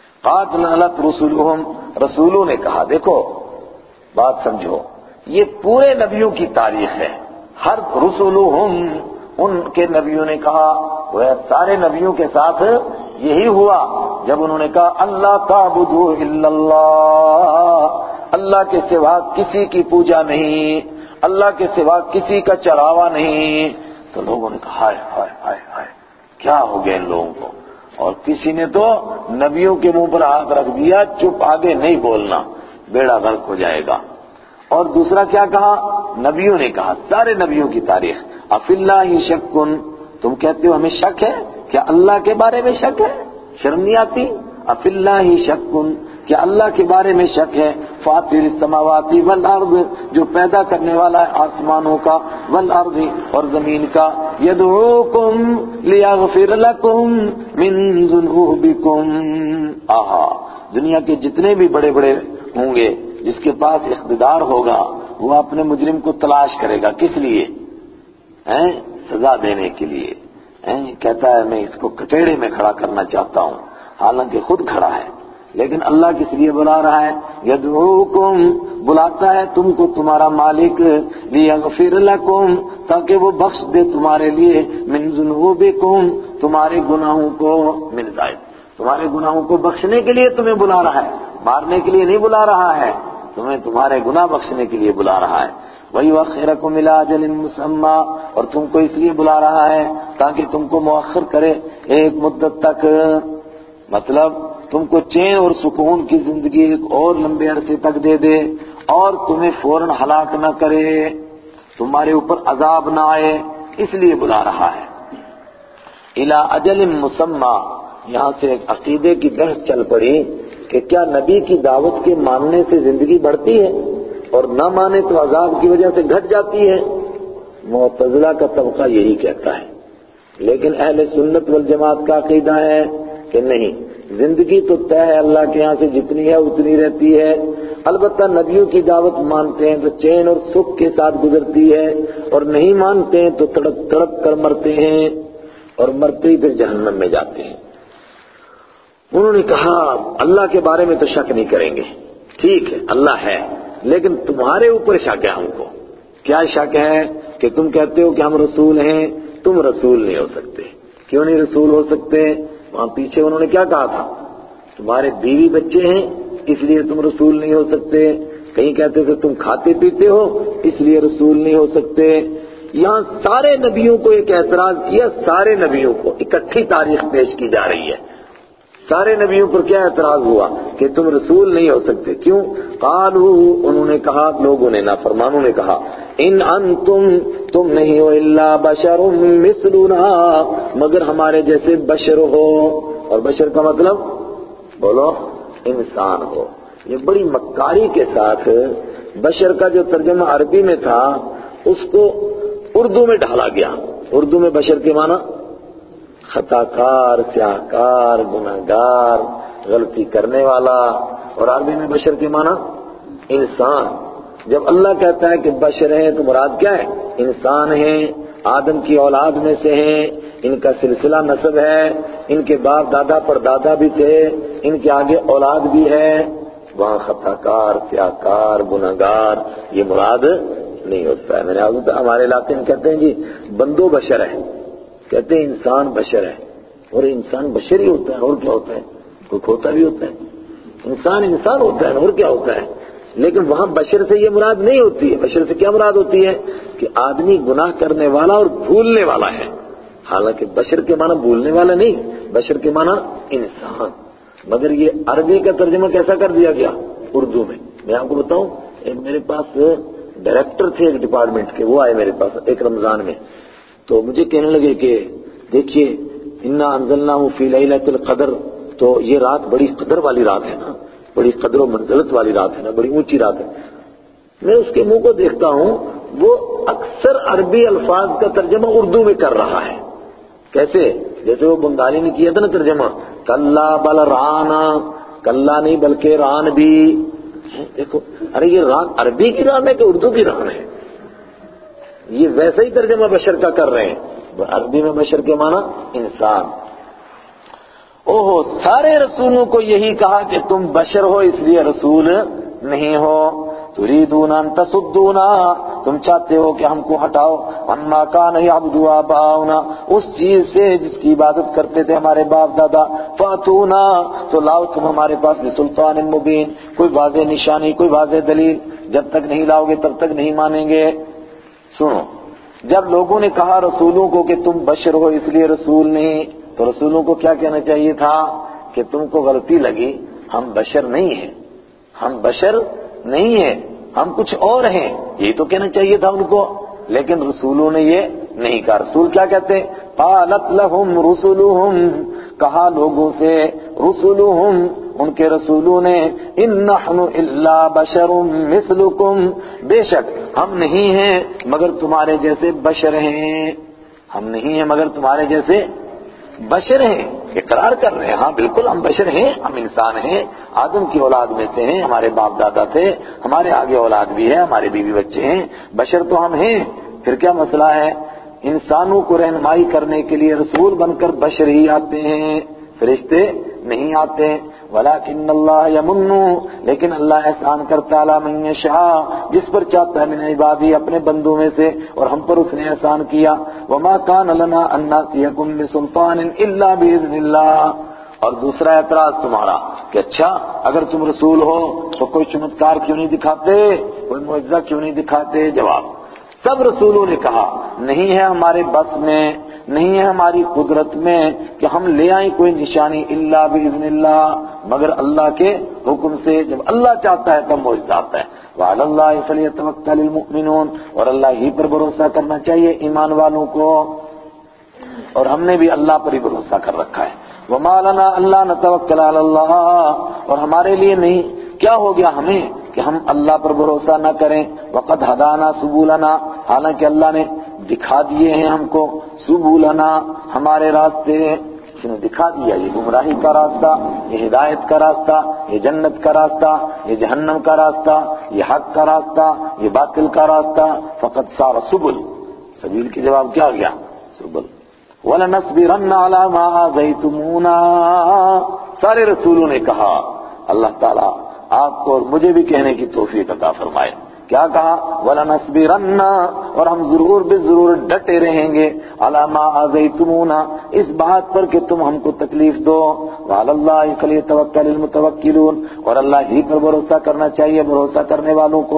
قاتلت رسولہم، رسولوں نے کہا، دیکھو بات سمجھو، یہ پورے نبیوں کی تاریخ ہے، ہر رسولہم، ان کے نبیوں نے کہا، وہ سارے نبیوں کے ساتھ یہی ہوا جب انہوں نے کہا اللہ تعبدوا الا اللہ، اللہ کے سوا کسی کی پوجا نہیں، اللہ کے سوا کسی کا چڑھاوا نہیں، تو لوگوں نے کہا ہائے ہائے ہائے ہائے، کیا ہو گیا ان لوگوں کو، اور کسی نے تو نبیوں کے منہ پر ہاتھ رکھ دیا، چپ آگے نہیں بولنا، بیڑا غرق ہو جائے گا۔ اور دوسرا کیا کہا؟ نبیوں نے کہا، سارے نبیوں کی تاریخ، افی اللہ شکن، تم کہتے ہو ہمیں شک ہے، کیا اللہ کے بارے میں شک ہے؟ شرم نہیں آتی؟ افی اللہ شکن، کیا اللہ کے بارے میں شک ہے؟ فاطر السماوات والارض، جو پیدا کرنے والا ہے آسمانوں کا، والارض، اور زمین کا، یدعوکم لیغفر لکم من ذنوبکم، آہا، دنیا کے جتنے بھی بڑے بڑے ہوں گے، جس کے پاس اقتدار ہوگا، وہ اپنے مجرم کو تلاش کرے گا، کس لیے؟ ہیں؟ سزا دینے کے لیے، ہیں؟ کہتا ہے میں اس کو کٹیڑے میں کھڑا کرنا چاہتا ہوں، حالانکہ خود کھڑا ہے، لیکن اللہ کس لیے بلا رہا ہے؟ یدعوکم، بلاتا ہے تم کو تمہارا مالک، لیغفر لکم، تاکہ وہ بخش دے تمہارے لیے، من ذنوبکم، تمہارے گناہوں کو، من زائد، تمہارے گناہوں کو بخشنے کے لیے تمہیں بلا رہا ہے، مارنے کے لیے نہیں بلا رہا ہے، تمہیں تمہارے گناہ بخشنے کے لیے بلا رہا ہے۔ وَيُؤَخِّرَكُمْ إِلَىٰ أَجَلٍ مُّسَمًّى، اور تم کو اس لیے بلا رہا ہے تاکہ تم کو مؤخر کرے ایک مدت تک، مطلب تم کو چین اور سکون کی زندگی ایک اور لمبے عرصے تک دے دے، اور تمہیں فوراً ہلاک نہ کرے، تمہارے اوپر عذاب نہ آئے، اس لیے بلا رہا ہے۔ إِلَىٰ أَجَلٍ مُّسَمًّى، یہاں سے ایک عقیدے کی بحث چل پڑی کہ کیا نبی کی دعوت کے ماننے سے زندگی بڑھتی ہے اور نہ مانے تو عذاب کی وجہ سے گھٹ جاتی ہے؟ معتزلہ کا طبقہ یہی کہتا ہے، لیکن اہل سنت والجماعت کا عقیدہ ہے کہ نہیں، زندگی تو طے ہے، اللہ کے یہاں سے جتنی ہے اتنی رہتی ہے، البتہ نبیوں کی دعوت مانتے ہیں تو چین اور سکھ کے ساتھ گزرتی ہے، اور نہیں مانتے ہیں تو تڑپ تڑپ کر مرتے ہیں، اور مرتے ہی پھر جہنم میں جاتے ہیں۔ انہوں نے کہا اللہ کے بارے میں تو شک نہیں کریں گے، ٹھیک ہے اللہ ہے، لیکن تمہارے اوپر شک ہے ہم کو۔ کیا شک ہے؟ کہ تم کہتے ہو کہ ہم رسول ہیں، تم رسول نہیں ہو سکتے۔ کیوں نہیں رسول ہو سکتے؟ وہاں پیچھے انہوں نے کیا کہا تھا؟ تمہارے بیوی بچے ہیں اس لیے تم رسول نہیں ہو سکتے، کہیں کہتے تھے تم کھاتے پیتے ہو اس لیے رسول نہیں ہو سکتے۔ یہاں سارے نبیوں کو ایک اعتراض کیا، سارے نبیوں کو اکٹھی تاریخ پیش کی جا رہی ہے، سارے نبیوں پر کیا اعتراض ہوا کہ تم رسول نہیں ہو سکتے۔ کیوں؟ قالوا، انہوں نے کہا، لوگوں نے، نافرمانوں نے کہا، ان انتم، تم نہیں ہو، الا بشر مثلنا، مگر ہمارے جیسے بشر ہو، اور بشر کا مطلب بولو انسان ہو۔ یہ بڑی مکاری کے ساتھ بشر کا جو ترجمہ عربی میں تھا اس کو اردو میں ڈھالا گیا. اردو میں بشر کے معنی خطا کار، سیاہ کار، گناہ گار، غلطی کرنے والا. اور عربی میں بشر کے معنی انسان. جب اللہ کہتا ہے کہ بشر ہیں تو مراد کیا ہے؟ انسان ہیں، آدم کی اولاد میں سے ہیں، ان کا سلسلہ نسب ہے، ان کے باپ دادا پر دادا بھی تھے، ان کے آگے اولاد بھی ہے. وہاں خطا کار، سیاہ کار، گناہ گار یہ مراد نہیں ہوتا ہے. میں نے آپ کو ہمارے علاقے میں کہتے ہیں جی بندو بشر ہے، کہتے ہیں انسان بشر ہے. اور انسان بشر ہی ہوتا ہے، اور کیا ہوتا ہے؟ کوئی کھوتا بھی ہوتا ہے؟ انسان انسان ہوتا ہے، اور کیا ہوتا ہے؟ لیکن وہاں بشر سے یہ مراد نہیں ہوتی ہے. بشر سے کیا مراد ہوتی ہے؟ کہ آدمی گناہ کرنے والا اور بھولنے والا ہے. حالانکہ بشر کے معنی بھولنے والا نہیں، بشر کے معنی انسان. مگر یہ عربی کا ترجمہ کیسا کر دیا گیا اردو میں؟ میں آپ کو بتاؤں، ایک میرے پاس ڈائریکٹر تھے ایک ڈپارٹمنٹ کے، وہ آئے میرے پاس ایک رمضان میں، تو مجھے کہنے لگے کہ دیکھیے انا انزلناہ فی لیلۃ القدر، تو یہ رات بڑی قدر والی رات ہے نا، بڑی قدر و منزلت والی رات ہے نا، بڑی اونچی رات ہے. میں اس کے منہ کو دیکھتا ہوں وہ اکثر عربی الفاظ کا ترجمہ اردو میں کر رہا ہے. کیسے؟ جیسے وہ بنگالی نے کیا تھا نا ترجمہ، کلا بل رانا، کلا نہیں بلکہ ران بھی. دیکھو ارے یہ ران عربی کی ران ہے کہ اردو کی ران ہے؟ یہ ویسا ہی ترجمہ بشر کا کر رہے ہیں. عربی میں بشر کے معنی انسان. اوہو سارے رسولوں کو یہی کہا کہ تم بشر ہو اس لیے رسول نہیں ہو. تریدون ان تصدونا، تم چاہتے ہو کہ ہم کو ہٹاؤ، اما کان یعبد آباؤنا، اس چیز سے جس کی عبادت کرتے تھے ہمارے باپ دادا. فاتونا، تو لاؤ تم ہمارے پاس بسلطان مبین، کوئی واضح نشانی، کوئی واضح دلیل. جب تک نہیں لاؤ گے تب تک نہیں مانیں گے. سنو، جب لوگوں نے کہا رسولوں کو کہ تم بشر ہو اس لیے رسول نہیں، تو رسولوں کو کیا کہنا چاہیے تھا؟ کہ تم کو غلطی لگی، ہم بشر نہیں ہیں، ہم بشر نہیں ہیں، ہم کچھ اور ہیں، یہی تو کہنا چاہیے تھا ان کو. لیکن رسولوں نے یہ نہیں کہا. رسول کیا کہتے ہیں؟ قالت لهم رسلهم، کہا لوگوں سے رسلهم، ان کے رسولوں نے، ان نحن الا بشر مثلکم، بے شک ہم نہیں ہیں مگر تمہارے جیسے بشر ہیں، ہم نہیں ہیں مگر تمہارے جیسے بشر ہیں. اقرار کر رہے ہیں، ہاں بالکل ہم بشر ہیں، ہم انسان ہیں، آدم کی اولاد میں سے ہیں، ہمارے باپ دادا تھے، ہمارے آگے اولاد بھی ہے، ہمارے بیوی بچے ہیں، بشر تو ہم ہیں. پھر کیا مسئلہ ہے؟ انسانوں کو رہنمائی کرنے کے لیے رسول بن کر بشر ہی آتے ہیں، فرشتے نہیں آتے. ولیکن اللہ یمن، لیکن اللہ احسان کرتا ہے من یشاء، جس پر چاہتا ہے من عبادی، اپنے بندوں میں سے، اور ہم پر اس نے احسان کیا. وما کان لنا ان ناتیکم بسلطان الا باذن اللہ. اور دوسرا اعتراض تمہارا کہ اچھا اگر تم رسول ہو تو کوئی چمتکار کیوں نہیں دکھاتے، کوئی معجزہ کیوں نہیں دکھاتے؟ جواب، سب رسولوں نے کہا نہیں ہے ہمارے بس میں، نہیں ہے ہماری قدرت میں کہ ہم لے آئیں کوئی نشانی، الا باذن اللہ، مگر اللہ کے حکم سے. جب اللہ چاہتا ہے تب معجزہ آتا ہے. وعلی اللہ فلیتوکل المؤمنون، اور اللہ ہی پر بھروسہ کرنا چاہیے ایمان والوں کو، اور ہم نے بھی اللہ پر ہی بھروسہ کر رکھا ہے. وما لنا الا نتوکل علی اللہ، اور ہمارے لیے نہیں، کیا ہو گیا ہمیں کہ ہم اللہ پر بھروسہ نہ کریں. وقد ہدانا سبلنا، حالانکہ اللہ نے دکھا دیے ہیں ہم کو سبلنا، ہمارے راستے، اس نے دکھا دیا، یہ گمراہی کا راستہ، یہ ہدایت کا راستہ، یہ جنت کا راستہ، یہ جہنم کا راستہ، یہ حق کا راستہ، یہ باطل کا راستہ. فقد صار سبل، سبیل کی جواب کیا گیا؟ سبل. وَلَنَصْبِرَنَّ عَلَى مَا آذَيْتُمُونَا، سارے رسولوں نے کہا اللہ تعالیٰ آپ کو اور مجھے بھی کہنے کی توفیق عطا فرمائے. کیا کہا؟ وَلَنَصْبِرَنَّ، اور ہم ضرور بے ضرور ڈٹے رہیں گے، عَلَى مَا آذَيْتُمُونَا، اس بات پر کہ تم ہم کو تکلیف دو. وَعَلَى اللَّهِ فَلْيَتَوَكَّلِ الْمُتَوَكِّلُونَ، اور اللہ ہی پر بھروسہ کرنا چاہیے بھروسہ کرنے والوں کو.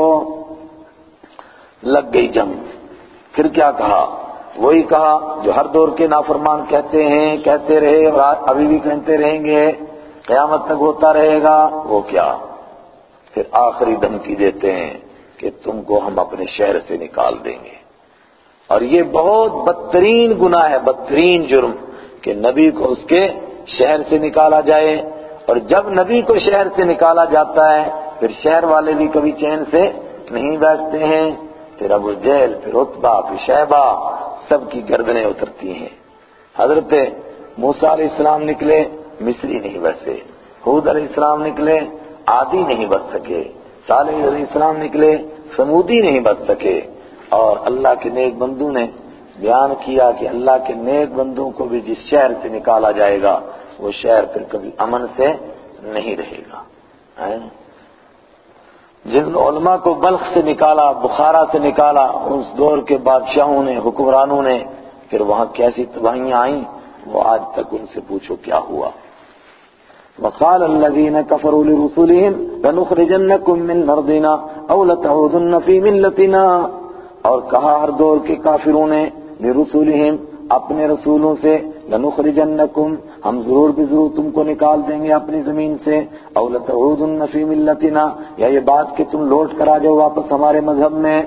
لگ گئی جنگ. پھر کیا کہا؟ وہی کہا جو ہر دور کے نافرمان کہتے ہیں، کہتے رہے اور ابھی بھی کہتے رہیں گے، قیامت تک ہوتا رہے گا. وہ کیا؟ پھر آخری دھمکی دیتے ہیں کہ تم کو ہم اپنے شہر سے نکال دیں گے. اور یہ بہت بدترین گناہ ہے، بدترین جرم کہ نبی کو اس کے شہر سے نکالا جائے. اور جب نبی کو شہر سے نکالا جاتا ہے پھر شہر والے بھی کبھی چین سے نہیں بیٹھتے ہیں. پھر ابو جہل، پھر عتبہ، پھر شیبہ، سب کی گردنیں اترتی ہیں۔ حضرت موسیٰ علیہ السلام نکلے، مصری نہیں بچے۔ ہود علیہ السلام نکلے، عادی نہیں بچ سکے۔ صالح علیہ السلام نکلے، سمودی نہیں بچ سکے۔ اور اللہ کے نیک بندوں نے بیان کیا کہ اللہ کے نیک بندوں کو بھی جس شہر سے نکالا جائے گا وہ شہر پھر کبھی امن سے نہیں رہے گا۔ جن علماء کو بلخ سے نکالا، بخارا سے نکالا، اس دور کے بادشاہوں نے، حکمرانوں نے، پھر وہاں کیسی تباہیاں آئیں وہ آج تک ان سے پوچھو کیا ہوا۔ وقال الذين كفروا لرسلهم لنخرجنكم من ارضنا او لتعودن في ملتنا، اور کہا ہر دور کے کافروں نے لرسلهم اپنے رسولوں سے، لنخرجنکم ہم ضرور بھی ضرور تم کو نکال دیں گے اپنی زمین سے، او لتعودن فی ملتنا یا یہ بات کہ تم لوٹ کر آ جاؤ واپس ہمارے مذہب میں۔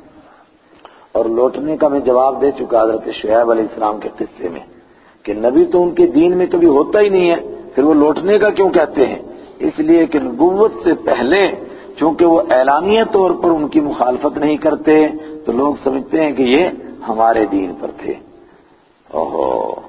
اور لوٹنے کا میں جواب دے چکا حضرت شعیب علیہ السلام کے قصے میں کہ نبی تو ان کے دین میں کبھی ہوتا ہی نہیں ہے، پھر وہ لوٹنے کا کیوں کہتے ہیں؟ اس لیے کہ نبوت سے پہلے چونکہ وہ اعلانیہ طور پر ان کی مخالفت نہیں کرتے تو لوگ سمجھتے ہیں کہ یہ ہمارے دین پر تھے۔ اوہو،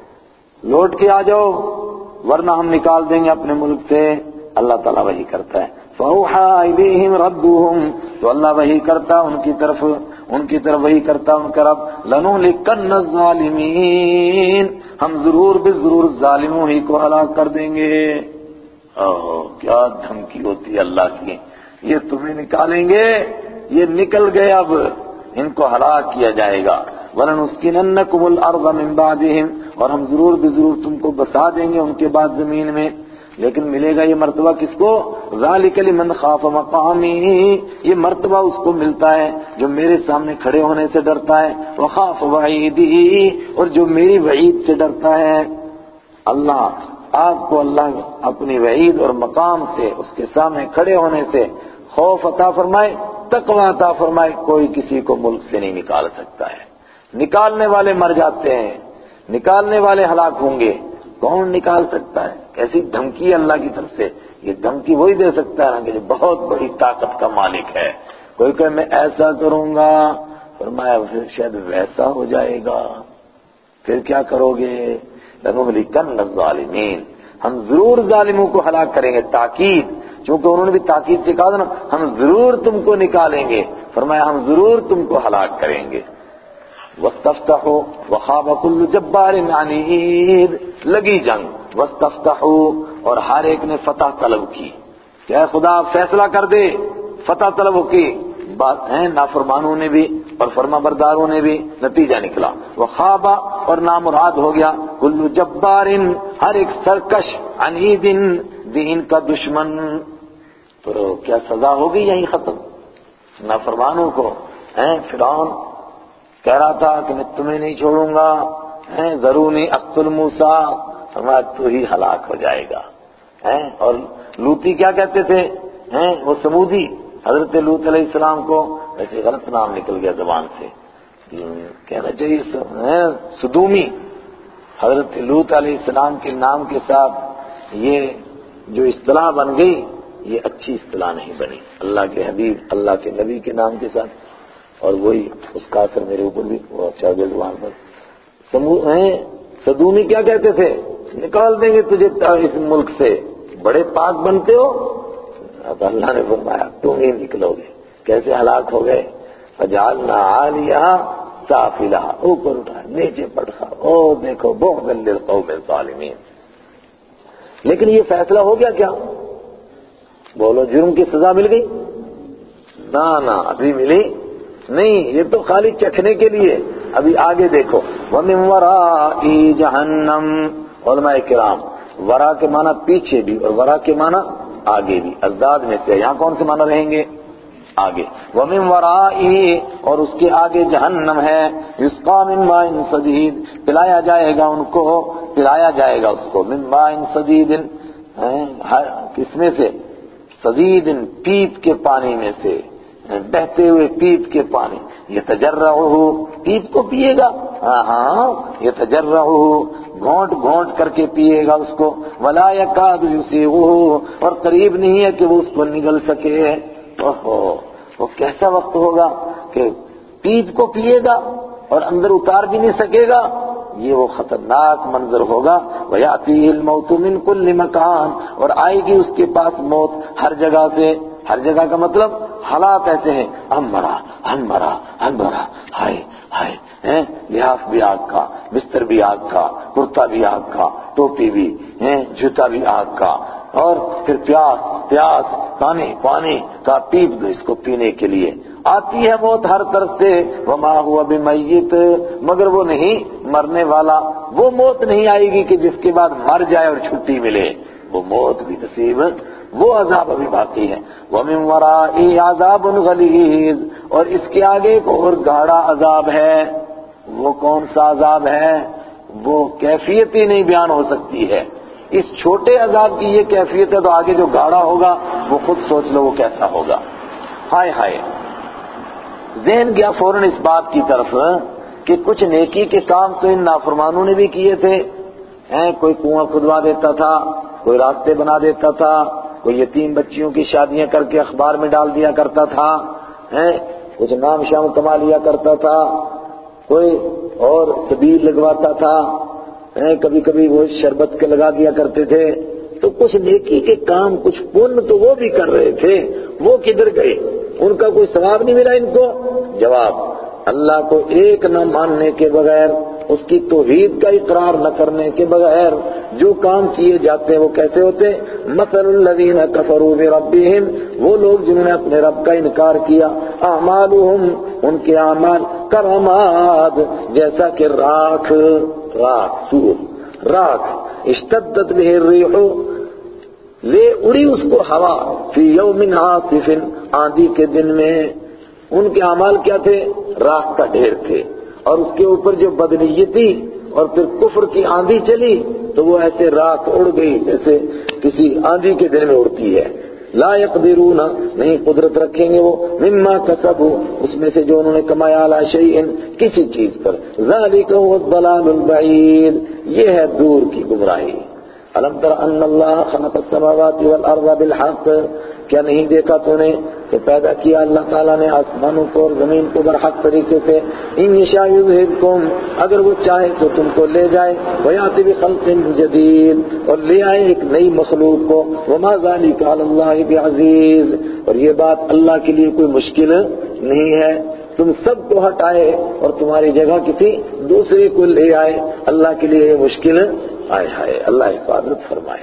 لوٹ کے آ جاؤ ورنہ ہم نکال دیں گے اپنے ملک سے۔ اللہ تعالیٰ وحی کرتا ہے فَأَوْحَىٰ إِلَيْهِمْ رَبُّهُمْ، تو اللہ وحی کرتا ان کی طرف ان کی طرف وحی کرتا ان کا رب، لَنُهْلِكَنَّ الظَّالِمِينَ، ہم ضرور بے ضرور ظالموں ہی کو ہلاک کر دیں گے۔ اوہ کیا دھمکی ہوتی ہے اللہ کی، یہ تمہیں نکالیں گے، یہ نکل گئے، اب ان کو ہلاک کیا جائے گا۔ وَلَنُسْكِنَنَّكُمُ الْأَرْضَ مِنْ بَعْدِهِمْ، اور ہم ضرور بے ضرور تم کو بسا دیں گے ان کے بعد زمین میں۔ لیکن ملے گا یہ مرتبہ کس کو؟ ذَلِكَ لِمَنْ خَافَ مَقَامِي، یہ مرتبہ اس کو ملتا ہے جو میرے سامنے کھڑے ہونے سے ڈرتا ہے، وَخَافَ وَعِيدِي، اور جو میری وعید سے ڈرتا ہے۔ اللہ آپ کو اللہ اپنی وعید اور مقام سے، اس کے سامنے کھڑے ہونے سے خوف عطا فرمائے، تقوی عطا فرمائے۔ کوئی کسی کو ملک سے نہیں نکال سکتا ہے، نکالنے والے مر جاتے ہیں، نکالنے والے ہلاک ہوں گے، کون نکال سکتا ہے؟ ایسی دھمکی اللہ کی طرف سے، یہ دھمکی وہی دے سکتا ہے کہ جو بہت بڑی طاقت کا مالک ہے۔ کوئی کہ میں ایسا کروں گا، فرمایا پھر شاید ویسا ہو جائے گا، پھر کیا کرو گے؟ لَنُهْلِكَنَّ الظَّالِمِينَ، ہم ضرور ظالموں کو ہلاک کریں گے۔ تاکید، چونکہ انہوں نے بھی تاکید سے کہا تھا نا ہم ضرور تم کو نکالیں گے، فرمایا ہم ضرور تم کو ہلاک کریں گے۔ وَاسْتَفْتَحُوا وَخَابَ كُلُّ جَبَّارٍ عَنِيدٍ، لگی جنگ، وَاسْتَفْتَحُوا، اور ہر ایک نے فتح طلب کی کہ اے خدا فیصلہ کر دے، فتح طلب کی بات ہے، نافرمانوں نے بھی اور فرما برداروں نے بھی، نتیجہ نکلا وَخَابَ، اور نامراد ہو گیا، كُلُّ جَبَّارٍ، ہر ایک سرکش، عَنِيدٍ، دین کا دشمن۔ تو کیا سزا ہوگی یہیں ختم؟ نافرمانوں کو ہیں فرعون کہہ رہا تھا کہ میں تمہیں نہیں چھوڑوں گا، ذرونی اقتل موسیٰ، فرمایا تو ہی ہلاک ہو جائے گا۔ اور لوطی کیا کہتے تھے؟ وہ سمودی، حضرت لوط علیہ السلام کو ایسے غلط نام نکل گیا زبان سے، کہنا چاہیے سدومی۔ حضرت لوط علیہ السلام کے نام کے ساتھ یہ جو اصطلاح بن گئی یہ اچھی اصطلاح نہیں بنی، اللہ کے حبیب اللہ کے نبی کے نام کے ساتھ، اور وہی اس کا اثر میرے اوپر بھی وہ اچھا گیا زبان پر۔ سدومی کیا کہتے تھے؟ نکال دیں گے تجھے اس ملک سے، بڑے پاک بنتے ہو۔ اب اللہ نے فرمایا تم ہی نکلو گے، کیسے ہلاک ہو گئے؟ فجعلنا عالیہا سافلہا، اوپر اٹھا نیچے پٹخا، او دیکھو بعدا للقوم الظالمین۔ لیکن یہ فیصلہ ہو گیا کیا؟ بولو جرم کی سزا مل گئی؟ نہ نہ ابھی ملی نہیں، یہ تو خالی چکھنے کے لیے، ابھی آگے دیکھو۔ وَمِن وَرَاءِ جَهَنَّمَ، علماء کرام ورا کے معنی پیچھے بھی اور ورا کے معنی آگے بھی، ازداد میں سے یہاں کون سے معنی رہیں گے؟ آگے۔ وَمِن وَرَاءِ، اور اس کے آگے جہنم ہے، یُسْقَىٰ مِن مَاءٍ صَدِیدٍ، پلایا جائے گا ان کو، پلایا جائے گا اس کو، مِن مَاءٍ صَدِیدٍ، کس میں سے؟ صدید، پیپ کے پانی میں سے، بہتے ہوئے پیپ کے پانی۔ یتجرعہ، پیپ کو پیے گا، ہاں ہاں یتجرعہ، گھونٹ گھونٹ کر کے پیے گا اس کو، ولا یکاد یسیغہ، اور قریب نہیں ہے کہ وہ اس کو نگل سکے۔ اوہو، وہ کیسا وقت ہوگا کہ پیپ کو پیے گا اور اندر اتار بھی نہیں سکے گا، یہ وہ خطرناک منظر ہوگا۔ وَيَأْتِيهِ الْمَوْتُ مِنْ كُلِّ مَكَانٍ، اور آئے گی اس کے پاس موت ہر جگہ سے۔ ہر جگہ کا مطلب حالات ایسے ہیں، ہم مرا ہم مرا ہم مرا، ہائے ہائے، ہیں لحاف بھی آگ کا، بستر بھی آگ کا، کرتا بھی آگ کا، ٹوپی بھی، ہیں جوتا بھی آگ کا، اور پھر پیاس پیاس پانی پانی کا پیپ دو اس کو پینے کے لیے۔ آتی ہے موت ہر طرف سے، وما هو بمیت، مگر وہ نہیں مرنے والا، وہ موت نہیں آئے گی کہ جس کے بعد مر جائے اور چھٹی ملے، وہ موت بھی نصیب، وہ عذاب ابھی باقی ہے۔ وَمِن وَرَائِهِ عَذَابٌ غَلِيظٌ، اور اس کے آگے ایک اور گاڑا عذاب ہے۔ وہ کون سا عذاب ہے؟ وہ کیفیت ہی نہیں بیان ہو سکتی ہے۔ اس چھوٹے عذاب کی یہ کیفیت ہے تو آگے جو گاڑا ہوگا وہ خود سوچ لو وہ کیسا ہوگا۔ ہائے ہائے، ذہن گیا فوراً اس بات کی طرف کہ کچھ نیکی کے کام تو ان نافرمانوں نے بھی کیے تھے، ہیں کوئی کنواں کھدوا دیتا تھا، کوئی راستے بنا دیتا تھا، کوئی یتیم بچیوں کی شادیاں کر کے اخبار میں ڈال دیا کرتا تھا، ہیں کچھ نام شام کما لیا کرتا تھا، کوئی اور سبیل لگواتا تھا، ہیں کبھی کبھی وہ شربت کے لگا دیا کرتے تھے، تو کچھ نیکی کے کام کچھ پن تو وہ بھی کر رہے تھے، وہ کدھر گئے؟ ان کا کوئی ثواب نہیں ملا ان کو؟ جواب، اللہ کو ایک نہ ماننے کے بغیر، اس کی توحید کا اقرار نہ کرنے کے بغیر جو کام کیے جاتے ہیں وہ کیسے ہوتے ہیں؟ مثل الذین کفروا بربہم، وہ لوگ جنہوں نے اپنے رب کا انکار کیا، اعمالہم، ان کے اعمال کرماد، جیسا کہ راکھ، راکھ سور راکھ، اشتدت بہ الریح، لے اڑی اس کو ہوا، فی یوم عاصف، آندھی کے دن میں۔ ان کے اعمال کیا تھے؟ راکھ کا ڈھیر تھے، اور اس کے اوپر جو بدنیتی اور پھر کفر کی آندھی چلی تو وہ ایسے راکھ اڑ گئی جیسے کسی آندھی کے دن میں اڑتی ہے۔ لا یقدرون، نہیں قدرت رکھیں گے وہ، مما کسبوا، اس میں سے جو انہوں نے کمایا، علی شیء، کسی چیز پر، ذالک هو الضلال البعید، یہ ہے دور کی گمراہی۔ الم تر ان اللہ خلق السماوات والارض بالحق، کیا نہیں دیکھا تو نے کہ پیدا کیا اللہ تعالیٰ نے آسمانوں کو اور زمین کو برحق طریقے سے، ان یشاء یذھبکم، اگر وہ چاہے تو تم کو لے جائے، ویأتی بخلق جدید، اور لے آئے ایک نئی مخلوق کو، وما ذلک علی اللہ بعزیز، اور یہ بات اللہ کے لیے کوئی مشکل نہیں ہے، تم سب کو ہٹائے اور تمہاری جگہ کسی دوسرے کو لے آئے، اللہ کے لیے یہ مشکل آئے ہائے، اللہ حفاظت فرمائے۔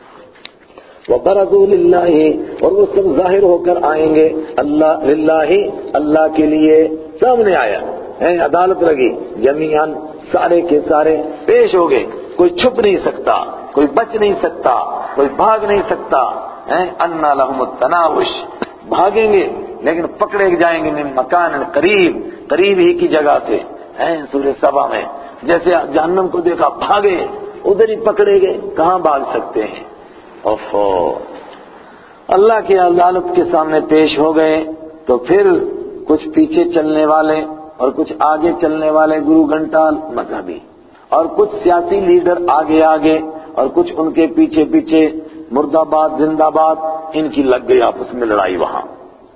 وَبَرَزُوا لِلَّهِ، اور وہ سب ظاہر ہو کر آئیں گے اللہ للہ، اللہ کے لیے، سامنے آیا ہے، عدالت لگی، جمیعاً سارے کے سارے پیش ہو گئے، کوئی چھپ نہیں سکتا، کوئی بچ نہیں سکتا، کوئی بھاگ نہیں سکتا، اَنَّ لَهُمُ التَّنَاوُشْ، بھاگیں گے لیکن پکڑے جائیں گے من مکان قریب، قریب ہی کی جگہ سے، سورہ سبا میں جیسے جہنم کو دیکھا بھاگے، ادھر ہی پکڑے گئے، کہاں بھاگ سکتے ہیں؟ اوفو، اللہ کی عدالت کے سامنے پیش ہو گئے تو پھر کچھ پیچھے چلنے والے اور کچھ آگے چلنے والے گرو گھنٹال مذہبی، اور کچھ سیاسی لیڈر آگے آگے اور کچھ ان کے پیچھے پیچھے، مرد آباد زندہ باد، ان کی لگ گئی آپس میں لڑائی، وہاں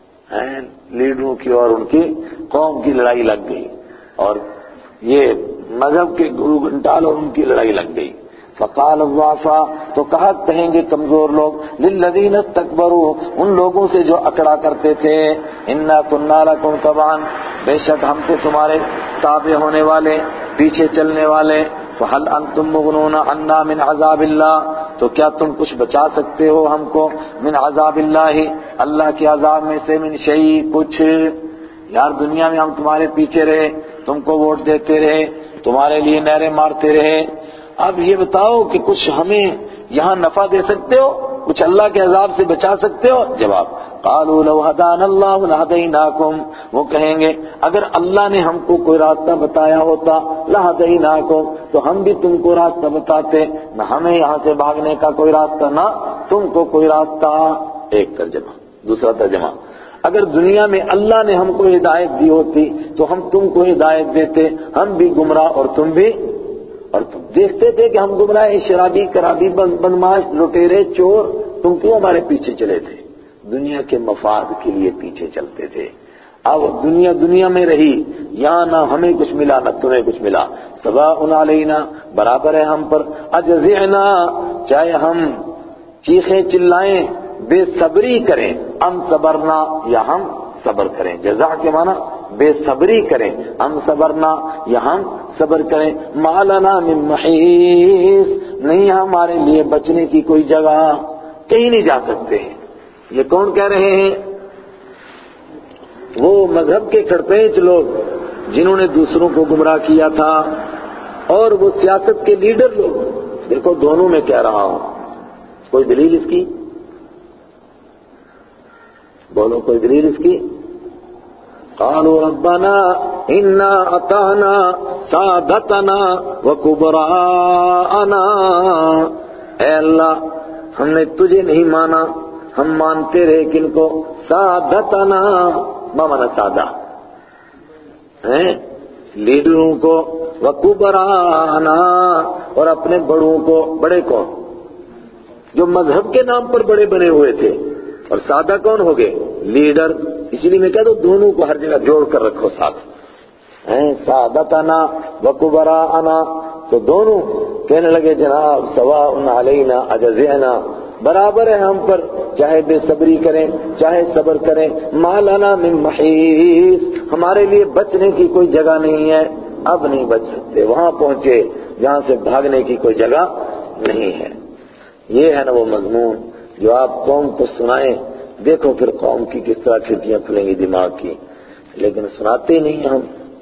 لیڈروں کی اور ان کی قوم کی لڑائی لگ گئی، اور یہ مذہب کے گرو گھنٹال اور ان کی لڑائی لگ گئی۔ فقال الضعفاء، تو کہا کہیں گے کمزور لوگ، للذین استکبروا، ان لوگوں سے جو اکڑا کرتے تھے، انا کنا لکم تبعا، بے شک ہم تھے تمہارے تابع ہونے والے، پیچھے چلنے والے، فہل انتم مغنون عنا من عذاب اللہ، تو کیا تم کچھ بچا سکتے ہو ہم کو من عذاب اللہ، اللہ کے عذاب میں سے، من شیء، کچھ؟ یار دنیا میں ہم تمہارے پیچھے رہے، تم کو ووٹ دیتے رہے، تمہارے لیے نعرے مارتے رہے، اب یہ بتاؤ کہ کچھ ہمیں یہاں نفع دے سکتے ہو، کچھ اللہ کے عذاب سے بچا سکتے ہو؟ جواب، قالوا لو هدانا اللہ لہدیناکم، وہ کہیں گے اگر اللہ نے ہم کو کوئی راستہ بتایا ہوتا، لہدیناکم، تو ہم بھی تم کو راستہ بتاتے، نہ ہمیں یہاں سے بھاگنے کا کوئی راستہ، نہ تم کو کوئی راستہ۔ ایک ترجمہ۔ دوسرا ترجمہ، اگر دنیا میں اللہ نے ہم کو ہدایت دی ہوتی تو ہم تم کو ہدایت دیتے، ہم بھی گمراہ اور تم بھی، اور تم دیکھتے تھے کہ ہم گمراہ، شرابی کرابی بدماش لٹیرے چور، تم کیوں ہمارے پیچھے چلے تھے؟ دنیا کے مفاد کے لیے پیچھے چلتے تھے۔ اب دنیا دنیا میں رہی، یہاں نہ ہمیں کچھ ملا نہ تمہیں کچھ ملا. سواء علینا، برابر ہے ہم پر. اجزعنا، چاہے ہم چیخیں چلائیں، بے صبری کریں، ام صبرنا، یا ہم صبر کریں. جزا کے معنی بے صبری کریں، ہم صبرنا یا ہم صبر کریں. ما لنا من محیص، نہیں ہمارے لیے بچنے کی کوئی جگہ، کہیں نہیں جا سکتے ہیں. یہ کون کہہ رہے ہیں؟ وہ مذہب کے کھڑپیچ لوگ جنہوں نے دوسروں کو گمراہ کیا تھا، اور وہ سیاست کے لیڈر لوگ. دیکھو دونوں میں کہہ رہا ہوں، کوئی دلیل اس کی؟ بولو کوئی دلیل اس کی؟ قالوا ربنا انا اطعنا سادتنا وکبراءنا، اے اللہ ہم نے تجھے نہیں مانا، ہم مانتے رہے کن کو؟ سادتنا، ما مانا سادہ ہیں لیڈروں کو، وکبراءنا، اور اپنے بڑوں کو. بڑے کون؟ جو مذہب کے نام پر بڑے بنے ہوئے تھے. اور سادہ کون ہو گئے؟ لیڈر. اسی لیے میں کہتا ہوں دونوں کو ہر جگہ جوڑ کر رکھو ساتھ. سادتنا وکبراءنا، تو دونوں کہنے لگے جناب سواء علینا اجزعنا، برابر ہے ہم پر، چاہے بے صبری کریں چاہے صبر کریں. ما لنا من محیص، ہمارے لیے بچنے کی کوئی جگہ نہیں ہے، اب نہیں بچ سکتے. وہاں پہنچے جہاں سے بھاگنے کی کوئی جگہ نہیں ہے. یہ ہے نا وہ مضمون جو آپ قوم کو سنائیں. دیکھو پھر قوم کی کس طرح کھڑکیاں کھلیں گی دماغ کی، لیکن سناتے نہیں ہم.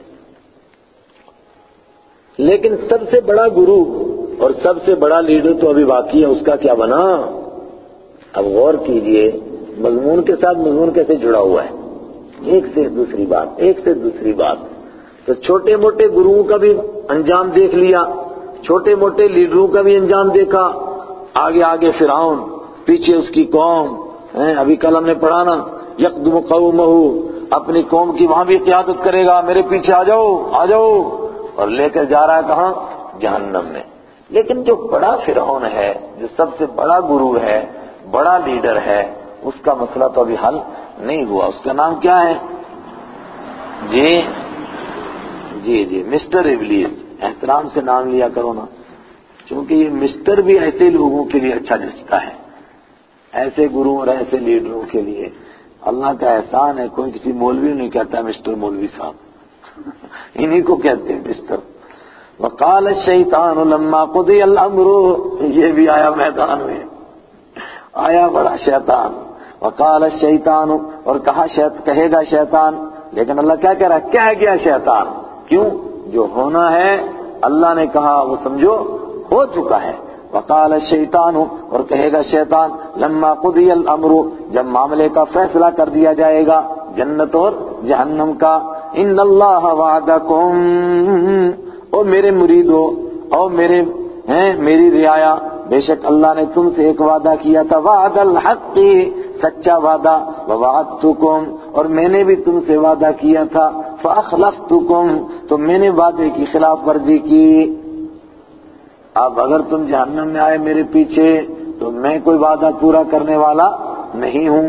لیکن سب سے بڑا گرو اور سب سے بڑا لیڈر تو ابھی باقی ہے، اس کا کیا بنا؟ اب غور کیجئے مضمون کے ساتھ مضمون کیسے جڑا ہوا ہے، ایک سے دوسری بات ایک سے دوسری بات. تو چھوٹے موٹے گروؤں کا بھی انجام دیکھ لیا، چھوٹے موٹے لیڈروں کا بھی انجام دیکھا. آگے آگے فرعون، پیچھے اس کی قوم. ابھی کل ہم نے پڑھا نا، یقدم قومہ، اپنی قوم کی وہاں بھی قیادت کرے گا، میرے پیچھے آ جاؤ آ جاؤ، اور لے کر جا رہا ہے کہاں؟ جہنم میں. لیکن جو بڑا فرعون ہے، جو سب سے بڑا گرو ہے، بڑا لیڈر ہے، اس کا مسئلہ تو ابھی حل نہیں ہوا. اس کا نام کیا ہے؟ جی جی جی مسٹر ابلیس. احترام سے نام لیا کرو نا، کیونکہ یہ مسٹر بھی ایسے لوگوں کے لیے اچھا جچتا ہے، ایسے گرو اور ایسے لیڈروں کے لیے. اللہ کا احسان ہے کوئی کسی مولوی نہیں کہتا مسٹر مولوی صاحب، انہی کو کہتے ہیں مسٹر. وقال الشیطان لما قضی الامر، یہ بھی آیا میدان میں، آیا بڑا شیطان. وقال الشیطان، اور کہا شیط کہے گا شیطان. لیکن اللہ کیا کہہ رہا ہے؟ کہہ گیا شیطان. کیوں؟ جو ہونا ہے اللہ نے کہا وہ سمجھو ہو چکا ہے. وقال الشیطان، اور کہے گا شیطان، لما قضی الامر، جب معاملے کا فیصلہ کر دیا جائے گا جنت اور جہنم کا. ان اللہ وعدکم، او میرے مریدو، او میرے ہیں میری رعایا، بے شک اللہ نے تم سے ایک وعدہ کیا تھا، وعد الحق، سچا وعدہ. ووعدتکم، اور میں نے بھی تم سے وعدہ کیا تھا، فاخلفتکم، تو میں نے وعدے کی خلاف ورزی کی. اب اگر تم جہنم میں آئے میرے پیچھے تو میں کوئی وعدہ پورا کرنے والا نہیں ہوں.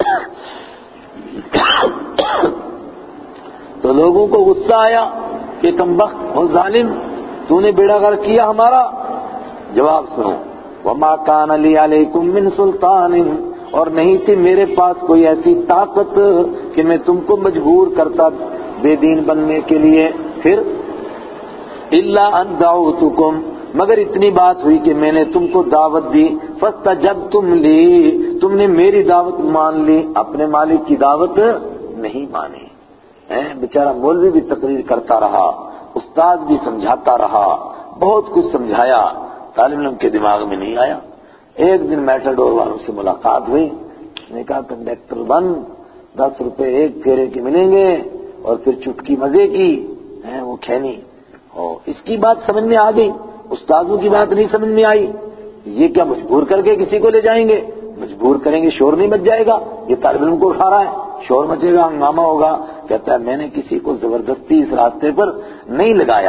تو لوگوں کو غصہ آیا کہ کم بخت اور ظالم، تو نے بیڑا غرق کیا ہمارا. جواب سنو، وما کان لی علیکم من سلطان، اور نہیں تھی میرے پاس کوئی ایسی طاقت کہ میں تم کو مجبور کرتا بے دین بننے کے لیے. پھر الا ان دعوتکم، مگر اتنی بات ہوئی کہ میں نے تم کو دعوت دی. فاستجبتم لی، تم نے میری دعوت مان لی، اپنے مالک کی دعوت نہیں مانی. بیچارہ مولوی بھی تقریر کرتا رہا، استاد بھی سمجھاتا رہا، بہت کچھ سمجھایا، طالب علم کے دماغ میں نہیں آیا. ایک دن میٹاڈور والوں سے ملاقات ہوئی، نے کہا کنڈکٹر بن، دس روپے ایک پھیرے کے ملیں گے، اور پھر چٹکی مزے کی وہ کھینی. اور اس کی بات سمجھ میں آ گئی، استادوں کی بات نہیں سمجھ میں آئی. یہ کیا مجبور کر کے کسی کو لے جائیں گے؟ مجبور کریں گے شور نہیں مچ جائے گا؟ یہ طالب علم کو اٹھا رہا ہے، شور مچے گا، ہنگامہ ہوگا. کہتا ہے میں نے کسی کو زبردستی اس راستے پر نہیں لگایا،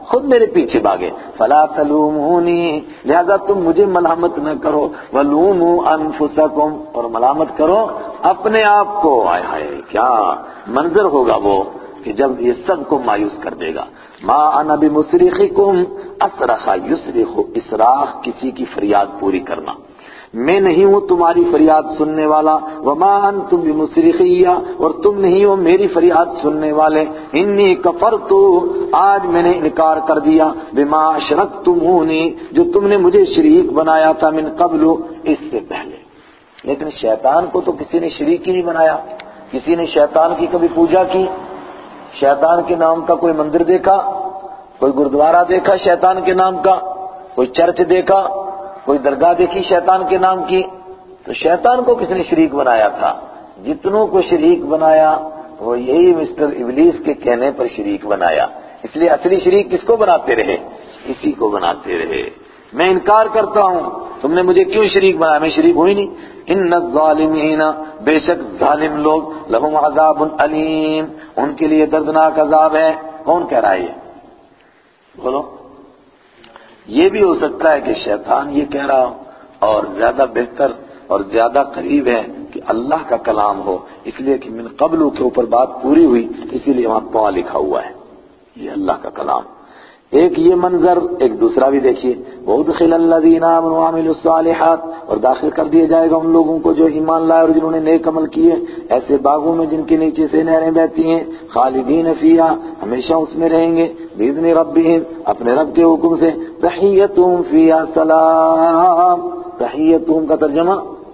خود میرے پیچھے بھاگے. فلا تلومونی، لہذا تم مجھے ملامت نہ کرو. ولوموا انفسکم، اور ملامت کرو اپنے آپ کو. ہائے ہائے کیا منظر ہوگا وہ کہ جب یہ سب کو مایوس کر دے گا. ما انا بمصرخکم، اصرخ یصرخ، اصراخ کسی کی فریاد پوری کرنا. میں نہیں ہوں تمہاری فریاد سننے والا. وما انتم بمصرخی، اور تم نہیں ہو میری فریاد سننے والے. انی کفرت، آج میں نے انکار کر دیا. بما اشرکتمونی، جو تم نے مجھے شریک بنایا تھا. من قبل، اس سے پہلے. لیکن شیطان کو تو کسی نے شریک ہی نہیں بنایا. کسی نے شیطان کی کبھی پوجا کی؟ شیطان کے نام کا کوئی مندر دیکھا؟ کوئی گردوارہ دیکھا شیطان کے نام کا؟ کوئی چرچ دیکھا؟ کوئی درگاہ دیکھی شیطان کے نام کی؟ تو شیطان کو کس نے شریک بنایا تھا؟ جتنوں کو شریک بنایا وہ یہی مسٹر ابلیس کے کہنے پر شریک بنایا. اس لیے اصلی شریک کس کو بناتے رہے؟ اسی کو بناتے رہے. میں انکار کرتا ہوں، تم نے مجھے کیوں شریک بنایا؟ میں شریک ہوئی نہیں. ان الظالمین، بے شک ظالم لوگ، لہم عذاب علیم، ان کے لیے دردناک عذاب ہے. کون کہہ رہا ہے یہ؟ بولو. یہ بھی ہو سکتا ہے کہ شیطان یہ کہہ رہا ہو، اور زیادہ بہتر اور زیادہ قریب ہے کہ اللہ کا کلام ہو، اس لیے کہ من قبل کے اوپر بات پوری ہوئی، اسی لیے وہاں تو لکھا ہوا ہے یہ اللہ کا کلام. ایک یہ منظر، ایک دوسرا بھی دیکھیے. وَأُدْخِلَ الَّذِينَ آمَنُوا وَعَمِلُوا الصَّالِحَاتِ، اور داخل کر دیا جائے گا ان لوگوں کو جو ایمان لائے اور جنہوں نے نیک عمل کیے، ایسے باغوں میں جن کے نیچے سے نہریں بہتی ہیں. خالدین فیہا، ہمیشہ اس میں رہیں گے. بِإِذْنِ رَبِّهِمْ، اپنے رب کے حکم سے. تحیتہم فیہا سلام، تحیتہم کا ترجمہ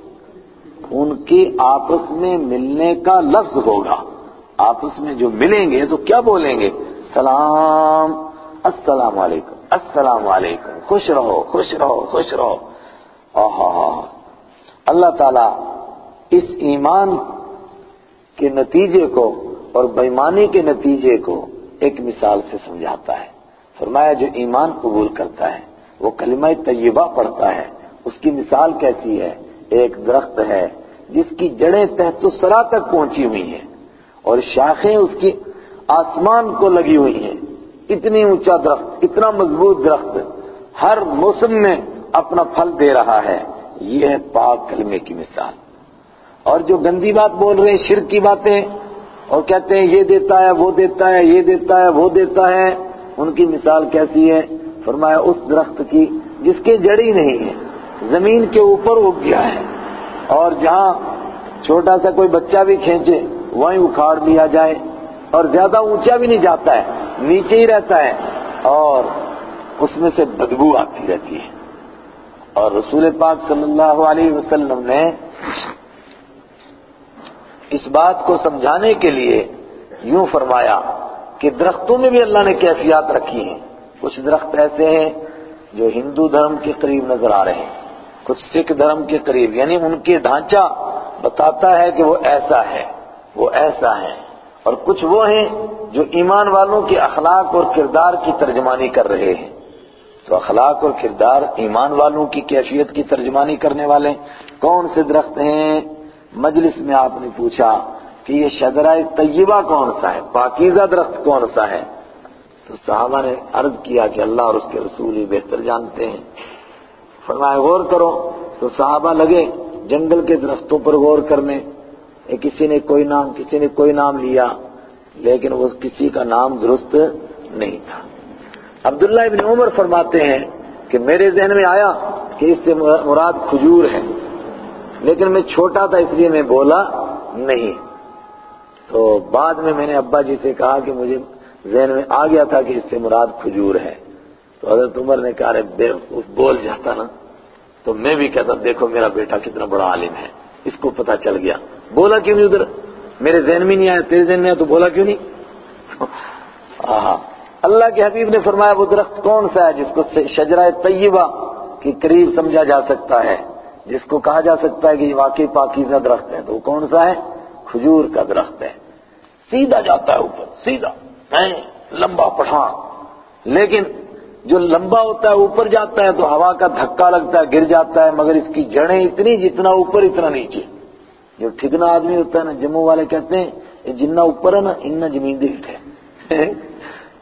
ان کی آپس میں ملنے کا لفظ ہوگا. آپس میں جو ملیں گے تو کیا بولیں گے؟ سلام، السلام علیکم، السلام علیکم، خوش رہو خوش رہو خوش رہو. آہا، اللہ تعالیٰ اس ایمان کے نتیجے کو اور بےایمانی کے نتیجے کو ایک مثال سے سمجھاتا ہے. فرمایا جو ایمان قبول کرتا ہے وہ کلمہ طیبہ پڑھتا ہے، اس کی مثال کیسی ہے؟ ایک درخت ہے جس کی جڑیں تحت الثری تک پہنچی ہوئی ہیں اور شاخیں اس کی آسمان کو لگی ہوئی ہیں. اتنی اونچا درخت، اتنا مضبوط درخت، ہر موسم میں اپنا پھل دے رہا ہے. یہ ہے پاک کلمے کی مثال. اور جو گندی بات بول رہے ہیں، شرک کی باتیں، اور کہتے ہیں یہ دیتا ہے وہ دیتا ہے یہ دیتا ہے وہ دیتا ہے، ان کی مثال کیسی ہے؟ فرمایا اس درخت کی جس کے جڑی نہیں ہے، زمین کے اوپر اگ گیا ہے، اور جہاں چھوٹا سا کوئی بچہ بھی کھینچے وہیں اکھاڑ لیا جائے، اور زیادہ اونچا بھی نہیں جاتا ہے، نیچے ہی رہتا ہے، اور اس میں سے بدبو آتی رہتی ہے. اور رسول پاک صلی اللہ علیہ وسلم نے اس بات کو سمجھانے کے لیے یوں فرمایا کہ درختوں میں بھی اللہ نے کیفیات رکھی ہیں. کچھ درخت ایسے ہیں جو ہندو دھرم کے قریب نظر آ رہے ہیں، کچھ سکھ دھرم کے قریب، یعنی ان کے ڈھانچہ بتاتا ہے کہ وہ ایسا ہے وہ ایسا ہے. اور کچھ وہ ہیں جو ایمان والوں کے اخلاق اور کردار کی ترجمانی کر رہے ہیں. تو اخلاق اور کردار ایمان والوں کی کیفیت کی ترجمانی کرنے والے کون سے درخت ہیں؟ مجلس میں آپ نے پوچھا کہ یہ شجرہ طیبہ کون سا ہے، پاکیزہ درخت کون سا ہے؟ تو صحابہ نے عرض کیا کہ اللہ اور اس کے رسول ہی بہتر جانتے ہیں. فرمایا غور کرو. تو صحابہ لگے جنگل کے درختوں پر غور کرنے. کسی نے کوئی نام کسی نے کوئی نام لیا، لیکن وہ کسی کا نام درست نہیں تھا. عبداللہ ابن عمر فرماتے ہیں کہ میرے ذہن میں آیا کہ اس سے مراد کھجور ہے، لیکن میں چھوٹا تھا اس لیے میں بولا نہیں. تو بعد میں میں نے ابا جی سے کہا کہ مجھے ذہن میں آ گیا تھا کہ اس سے مراد کھجور ہے. تو حضرت عمر نے کہا بے بول جاتا نا تو میں بھی کہتا دیکھو میرا بیٹا کتنا بڑا عالم ہے، اس کو پتہ چل گیا. بولا کیوں نہیں ادھر؟ میرے ذہن میں نہیں آیا، تیرے ذہن میں آیا تو بولا کیوں نہیں؟ آہا. اللہ کے حبیب نے فرمایا وہ درخت کون سا ہے جس کو شجرہ طیبہ کے قریب سمجھا جا سکتا ہے، جس کو کہا جا سکتا ہے کہ یہ واقعی پاکیزہ درخت ہے، تو وہ کون سا ہے؟ کھجور کا درخت ہے. سیدھا جاتا ہے اوپر، سیدھا ہے، لمبا پٹھان. لیکن جو لمبا ہوتا ہے اوپر جاتا ہے تو ہوا کا دھکا لگتا ہے، گر جاتا ہے، مگر اس کی جڑیں اتنی جتنا اوپر اتنا نیچے. جو ٹھگنا آدمی ہوتا ہے نا، جموں والے کہتے ہیں یہ جنہ اوپر ہے نا اتنا زمین دیٹ ہے.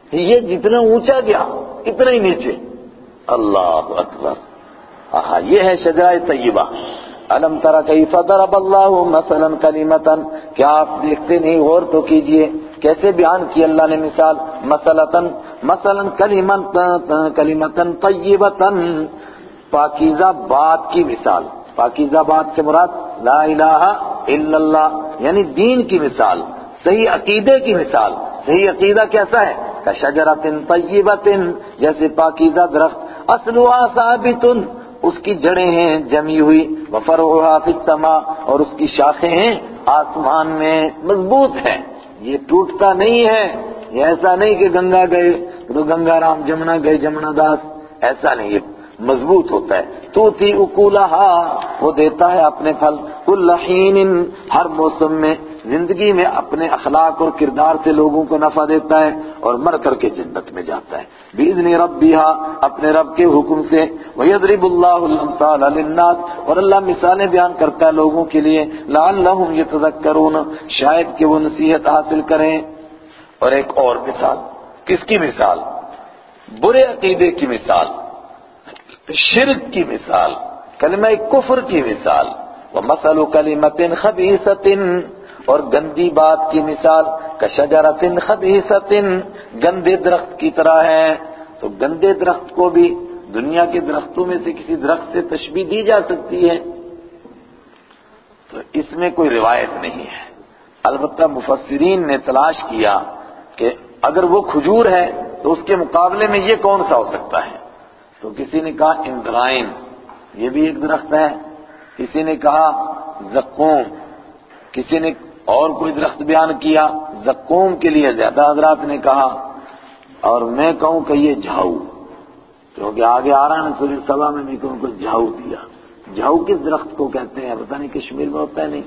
یہ جتنا اونچا گیا اتنا ہی نیچے. اللہ اکبر. آہا یہ ہے شجرہ طیبہ. الم تر کیف ضرب اللہ مثلا کلمۃ، کیا آپ دیکھتے نہیں، غور تو کیجئے کیسے بیان کی اللہ نے مثال. مثلا مثلا کلمۃ کلمۃ طیبۃ، پاکیزہ بات کی مثال. پاکیزہ بات سے مراد لا الہ الا اللہ، یعنی دین کی مثال، صحیح عقیدے کی مثال. صحیح عقیدہ کیسا ہے؟ کشجرۃ طیبۃ، جیسے پاکیزہ درخت، اصلها ثابت، اس کی جڑیں ہیں جمی ہوئی، وفرعها فی السماء، اور اس کی شاخیں ہیں آسمان میں، مضبوط ہے، یہ ٹوٹتا نہیں ہے. یہ ایسا نہیں کہ گنگا گئے تو گنگا رام، جمنا گئے جمنا داس، ایسا نہیں، یہ مضبوط ہوتا ہے. توتی اکولہا، وہ دیتا ہے اپنے پھل، کل حین، ہر موسم میں، زندگی میں اپنے اخلاق اور کردار سے لوگوں کو نفع دیتا ہے، اور مر کر کے جنت میں جاتا ہے. بِإِذْنِ رَبِّهَا، اپنے رب کے حکم سے. وَيَضْرِبُ اللَّهُ الْأَمْثَالَ لِلنَّاسِ، اور اللہ مثالیں بیان کرتا ہے لوگوں کے لیے. لَعَلَّهُمْ يَتَذَكَّرُونَ، شاید کہ وہ نصیحت حاصل کریں. اور ایک اور مثال، کس کی مثال؟ برے عقیدے کی مثال، شرک کی مثال، کلمہ کفر کی مثال. وَمَثَلُ كَلِمَةٍ خَبِيثَةٍ، اور گندی بات کی مثال، کشجرۃ خبیثۃ، گندے درخت کی طرح ہے. تو گندے درخت کو بھی دنیا کے درختوں میں سے کسی درخت سے تشبیہ دی جا سکتی ہے؟ تو اس میں کوئی روایت نہیں ہے. البتہ مفسرین نے تلاش کیا کہ اگر وہ کھجور ہے تو اس کے مقابلے میں یہ کون سا ہو سکتا ہے. تو کسی نے کہا اندرائن، یہ بھی ایک درخت ہے. کسی نے کہا زقوم، کسی نے اور کوئی درخت بیان کیا. زقوم کے لیے زیادہ حضرات نے کہا، اور میں کہوں کہ یہ جھاؤ، کیونکہ آگے آ رہا ہے نا سورہ سبا میں، میں کہوں کہ جھاؤ دیا. جھاؤ کس درخت کو کہتے ہیں پتہ نہیں، کشمیر میں ہوتا ہے نہیں.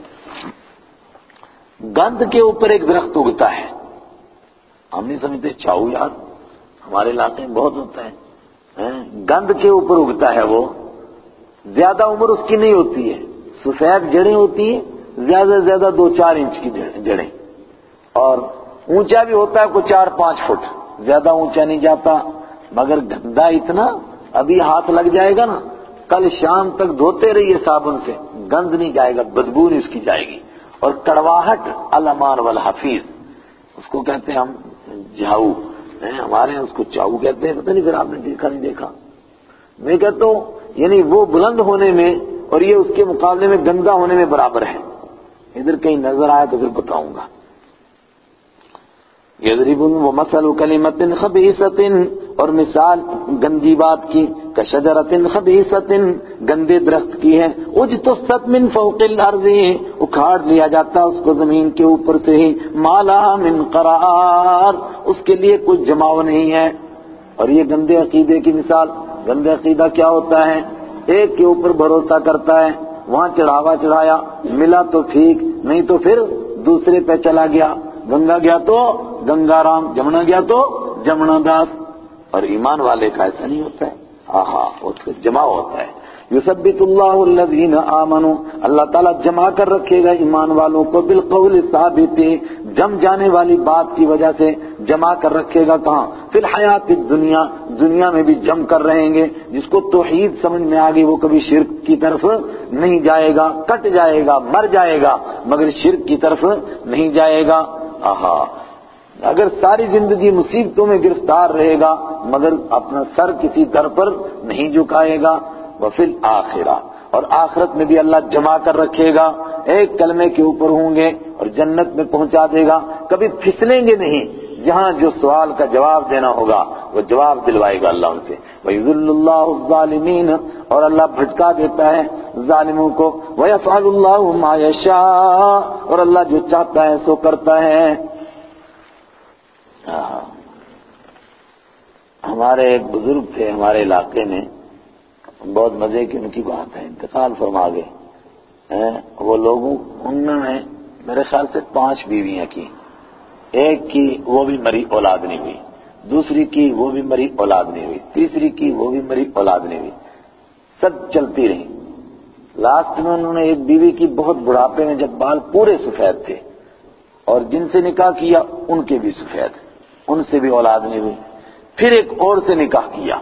گند کے اوپر ایک درخت اگتا ہے، ہم نہیں سمجھتے چھاؤ یار، ہمارے علاقے میں بہت ہوتا ہے. گند کے اوپر اگتا ہے، وہ زیادہ عمر اس کی نہیں ہوتی ہے، سفید جڑیں ہوتی ہیں، زیادہ سے زیادہ دو چار انچ کی جڑیں، اور اونچا بھی ہوتا ہے کوئی چار پانچ فٹ، زیادہ اونچا نہیں جاتا. مگر گندا اتنا، ابھی ہاتھ لگ جائے گا نا، کل شام تک دھوتے رہیے صابن سے، گند نہیں جائے گا، بدبو نہیں اس کی جائے گی. اور کڑواہٹ الامان والحفیظ، اس کو کہتے ہیں ہم جھاؤ، ہمارے ہیں اس کو چاؤ کہتے ہیں، پتہ نہیں پھر آپ نے دیکھا نہیں دیکھا. میں کہتا ہوں یعنی وہ بلند ہونے میں اور یہ اس کے مقابلے میں گندا ہونے میں برابر ہے. ادھر کہیں نظر آیا تو پھر بتاؤں گا. یضرب ومثل کلمۃ خبیثۃ، اور مثال گندی بات کی، کشجرۃ خبیثۃ، گندے درخت کی ہے. اجتثت من فوق الارض، اکھاڑ لیا جاتا اس کو زمین کے اوپر سے ہی. ما لها من قرار، اس کے لیے کچھ جماؤ نہیں ہے. اور یہ گندے عقیدے کی مثال. گندے عقیدہ کیا ہوتا ہے؟ ایک کے اوپر بھروسہ کرتا ہے، وہاں چڑھاوا چڑھایا، ملا تو ٹھیک، نہیں تو پھر دوسرے پہ چلا گیا. گنگا گیا تو گنگا رام، جمنا گیا تو جمنا داس. اور ایمان والے کا ایسا نہیں ہوتا ہے، آہا اس کا جمع ہوتا ہے. یثبت اللہ الذین آمنوا، اللہ تعالیٰ جمع کر رکھے گا ایمان والوں کو، بالقول ثابت، جم جانے والی بات کی وجہ سے جمع کر رکھے گا. کہاں؟ فی الحیات الدنیا، دنیا میں بھی جم کر رہیں گے. جس کو توحید سمجھ میں آ گئی وہ کبھی شرک کی طرف نہیں جائے گا، کٹ جائے گا، مر جائے گا، مگر شرک کی طرف نہیں جائے گا. آہا اگر ساری زندگی مصیبتوں میں گرفتار رہے گا مگر اپنا سر کسی در پر نہیں جھکائے گا. وفی الآخرہ، اور آخرت میں بھی اللہ جمع کر رکھے گا، ایک کلمے کے اوپر ہوں گے اور جنت میں پہنچا دے گا. کبھی پھسلیں گے نہیں، جہاں جو سوال کا جواب دینا ہوگا وہ جواب دلوائے گا اللہ ان سے. وَيُذِلُّ اللَّهُ الظَّالِمِينَ، اور اللہ بھٹکا دیتا ہے ظالموں کو. وَيَفْعَلُ اللَّهُ مَا يَشَاءُ، اور اللہ جو چاہتا ہے سو کرتا ہے. ہمارے ایک بزرگ تھے ہمارے علاقے میں، بہت مزے کی ان کی بات ہے، انتقال فرما گئے. وہ لوگوں انہوں نے میرے خیال سے پانچ بیویاں کی، ایک کی وہ بھی مری اولاد نہیں ہوئی، دوسری کی وہ بھی مری اولاد نہیں ہوئی، تیسری کی وہ بھی مری اولاد نہیں ہوئی، سب چلتی رہی. لاسٹ میں انہوں نے ایک بیوی کی بہت بڑھاپے میں، جب بال پورے سفید تھے، اور جن سے نکاح کیا ان کے بھی سفید. ان سے بھی اولاد نہیں ہوئی. پھر ایک اور سے نکاح کیا،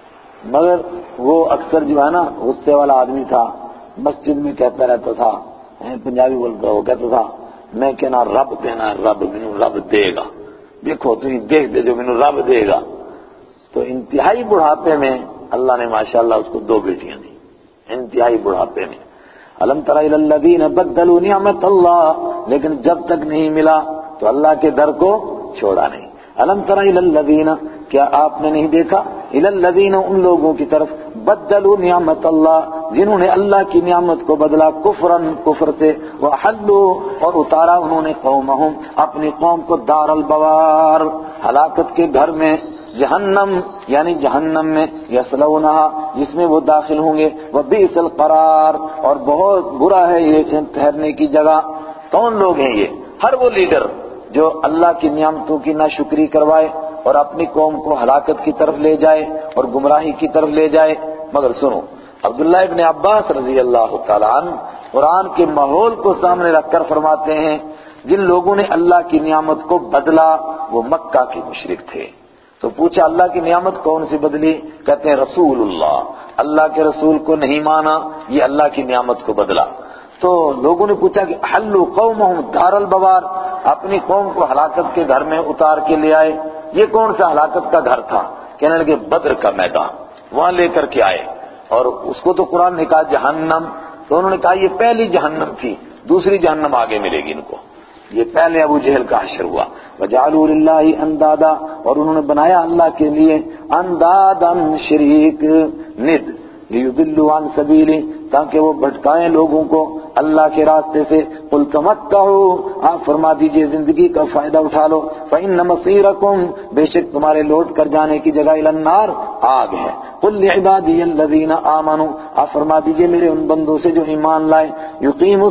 مگر وہ اکثر جو ہے نا غصے والا آدمی تھا، مسجد میں کہتا رہتا تھا، پنجابی بولتا وہ کہتا تھا میں کہنا رب دینا رب مینوں رب دے گا، دیکھو تھی دیکھ دے جو مینوں رب دے گا. تو انتہائی بڑھاپے میں اللہ نے ماشاءاللہ اس کو دو بیٹیاں دی، انتہائی بڑھاپے میں. الم تر الی الذین بدلوا نعمت اللہ، لیکن جب تک نہیں ملا تو اللہ کے در کو چھوڑا نہیں. الم تر الی الذین، کیا آپ نے نہیں دیکھا، الی الذین ان لوگوں کی طرف، بدلوا نعمت اللہ جنہوں نے اللہ کی نعمت کو بدلا، کفرن کفر سے، وحلوا اور اتارا انہوں نے قومہم اپنی قوم کو دار البوار ہلاکت کے گھر میں، جہنم یعنی جہنم میں، یصلونہا جس میں وہ داخل ہوں گے، وبئس القرار اور بہت برا ہے یہ ٹھہرنے کی جگہ. کون لوگ ہیں یہ؟ ہر وہ لیڈر جو اللہ کی نعمتوں کی ناشکری کروائے اور اپنی قوم کو ہلاکت کی طرف لے جائے اور گمراہی کی طرف لے جائے. مگر سنو، عبداللہ ابن عباس رضی اللہ تعالیٰ عنہ قرآن کے ماحول کو سامنے رکھ کر فرماتے ہیں جن لوگوں نے اللہ کی نعمت کو بدلا وہ مکہ کے مشرک تھے. تو پوچھا اللہ کی نعمت کون سی بدلی؟ کہتے ہیں رسول اللہ، اللہ کے رسول کو نہیں مانا، یہ اللہ کی نعمت کو بدلا. تو لوگوں نے پوچھا کہ حلوا قومہم دار البوار، اپنی قوم کو ہلاکت کے گھر میں اتار کے لے آئے. یہ کون سا ہلاکت کا گھر تھا؟ کہنے لگے بدر کا میدان، وہاں لے کر کے آئے. اور اس کو تو قرآن نے کہا جہنم، تو انہوں نے کہا یہ پہلی جہنم تھی، دوسری جہنم آگے ملے گی ان کو. یہ پہلے ابو جہل کا حشر ہوا. وجعلوا للہ اندادا اور انہوں نے بنایا اللہ کے لیے اندادا شریک، ند، لیضلوا عن سبیلہ تاکہ وہ بھٹکائیں لوگوں کو اللہ کے راستے سے. قل تمتعوا آپ فرما دیجئے زندگی کا فائدہ اٹھا لو. فإن مصیرکم بے شک تمہارے لوٹ کر جانے کی جگہ الی النار آگ ہے. قل لعبادی الذین آمنوا آپ فرما دیجئے میرے ان بندوں سے جو ایمان لائے، یقیموا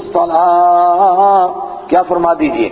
الصلاۃ کیا فرما دیجئے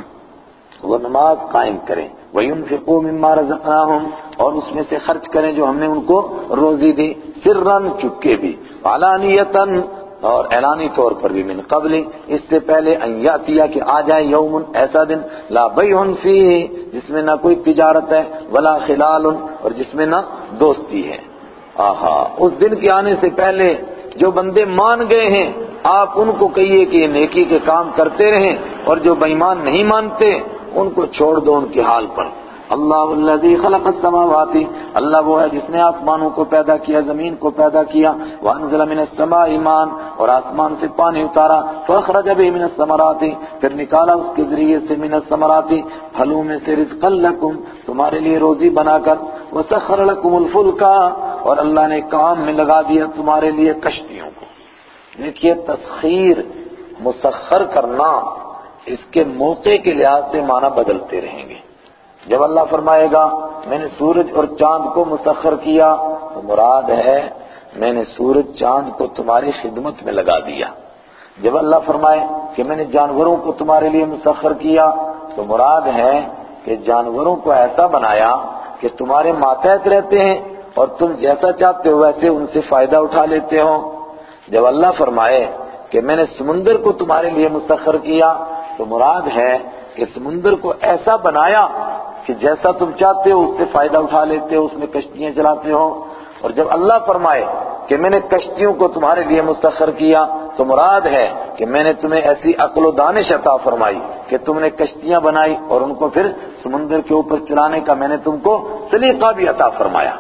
وہ نماز قائم کریں، وَيُنْفِقُوا مِمَّا رَزَقْنَاهُمْ اور اس میں سے خرچ کریں جو ہم نے ان کو روزی دی، سرًا چپکے بھی، علانیتاً اور اعلانی طور پر بھی، من قبل اس سے پہلے، ان یاتیا کہ آ جائے، یوم ایسا دن، لا بیع فیہ جس میں نہ کوئی تجارت ہے، ولا خلال اور جس میں نہ دوستی ہے. آہا اس دن کے آنے سے پہلے جو بندے مان گئے ہیں آپ ان کو کہیے کہ یہ نیکی کے کام کرتے رہیں، اور جو بے ایمان نہیں مانتے ان کو چھوڑ دو ان کے حال پر. اللہ الذی خلق السماوات اللہ وہ ہے جس نے آسمانوں کو پیدا کیا، زمین کو پیدا کیا، وانزل من السماء ماء اور آسمان سے پانی اتارا، فاخرج به من الثمرات پھر نکالا اس کے ذریعے سے، من الثمرات پھلوں میں سے، رزقا لکم تمہارے لیے روزی بنا کر، وسخر لکم الفلک اور اللہ نے کام میں لگا دیا تمہارے لیے کشتیوں کو. دیکھیے تسخیر، مسخر کرنا، اس کے موقع کے لحاظ سے معنی بدلتے رہیں گے. جب اللہ فرمائے گا میں نے سورج اور چاند کو مسخر کیا تو مراد ہے میں نے سورج چاند کو تمہاری خدمت میں لگا دیا. جب اللہ فرمائے کہ میں نے جانوروں کو تمہارے لیے مسخر کیا تو مراد ہے کہ جانوروں کو ایسا بنایا کہ تمہارے ماتحت رہتے ہیں اور تم جیسا چاہتے ہو ویسے ان سے فائدہ اٹھا لیتے ہو. جب اللہ فرمائے کہ میں نے سمندر کو تمہارے لیے مسخر کیا تو مراد ہے کہ سمندر کو ایسا بنایا کہ جیسا تم چاہتے ہو اس سے فائدہ اٹھا لیتے ہو، اس میں کشتیاں چلاتے ہو. اور جب اللہ فرمائے کہ میں نے کشتیوں کو تمہارے لیے مسخر کیا تو مراد ہے کہ میں نے تمہیں ایسی عقل و دانش عطا فرمائی کہ تم نے کشتیاں بنائی اور ان کو پھر سمندر کے اوپر چلانے کا میں نے تم کو سلیقہ بھی عطا فرمایا.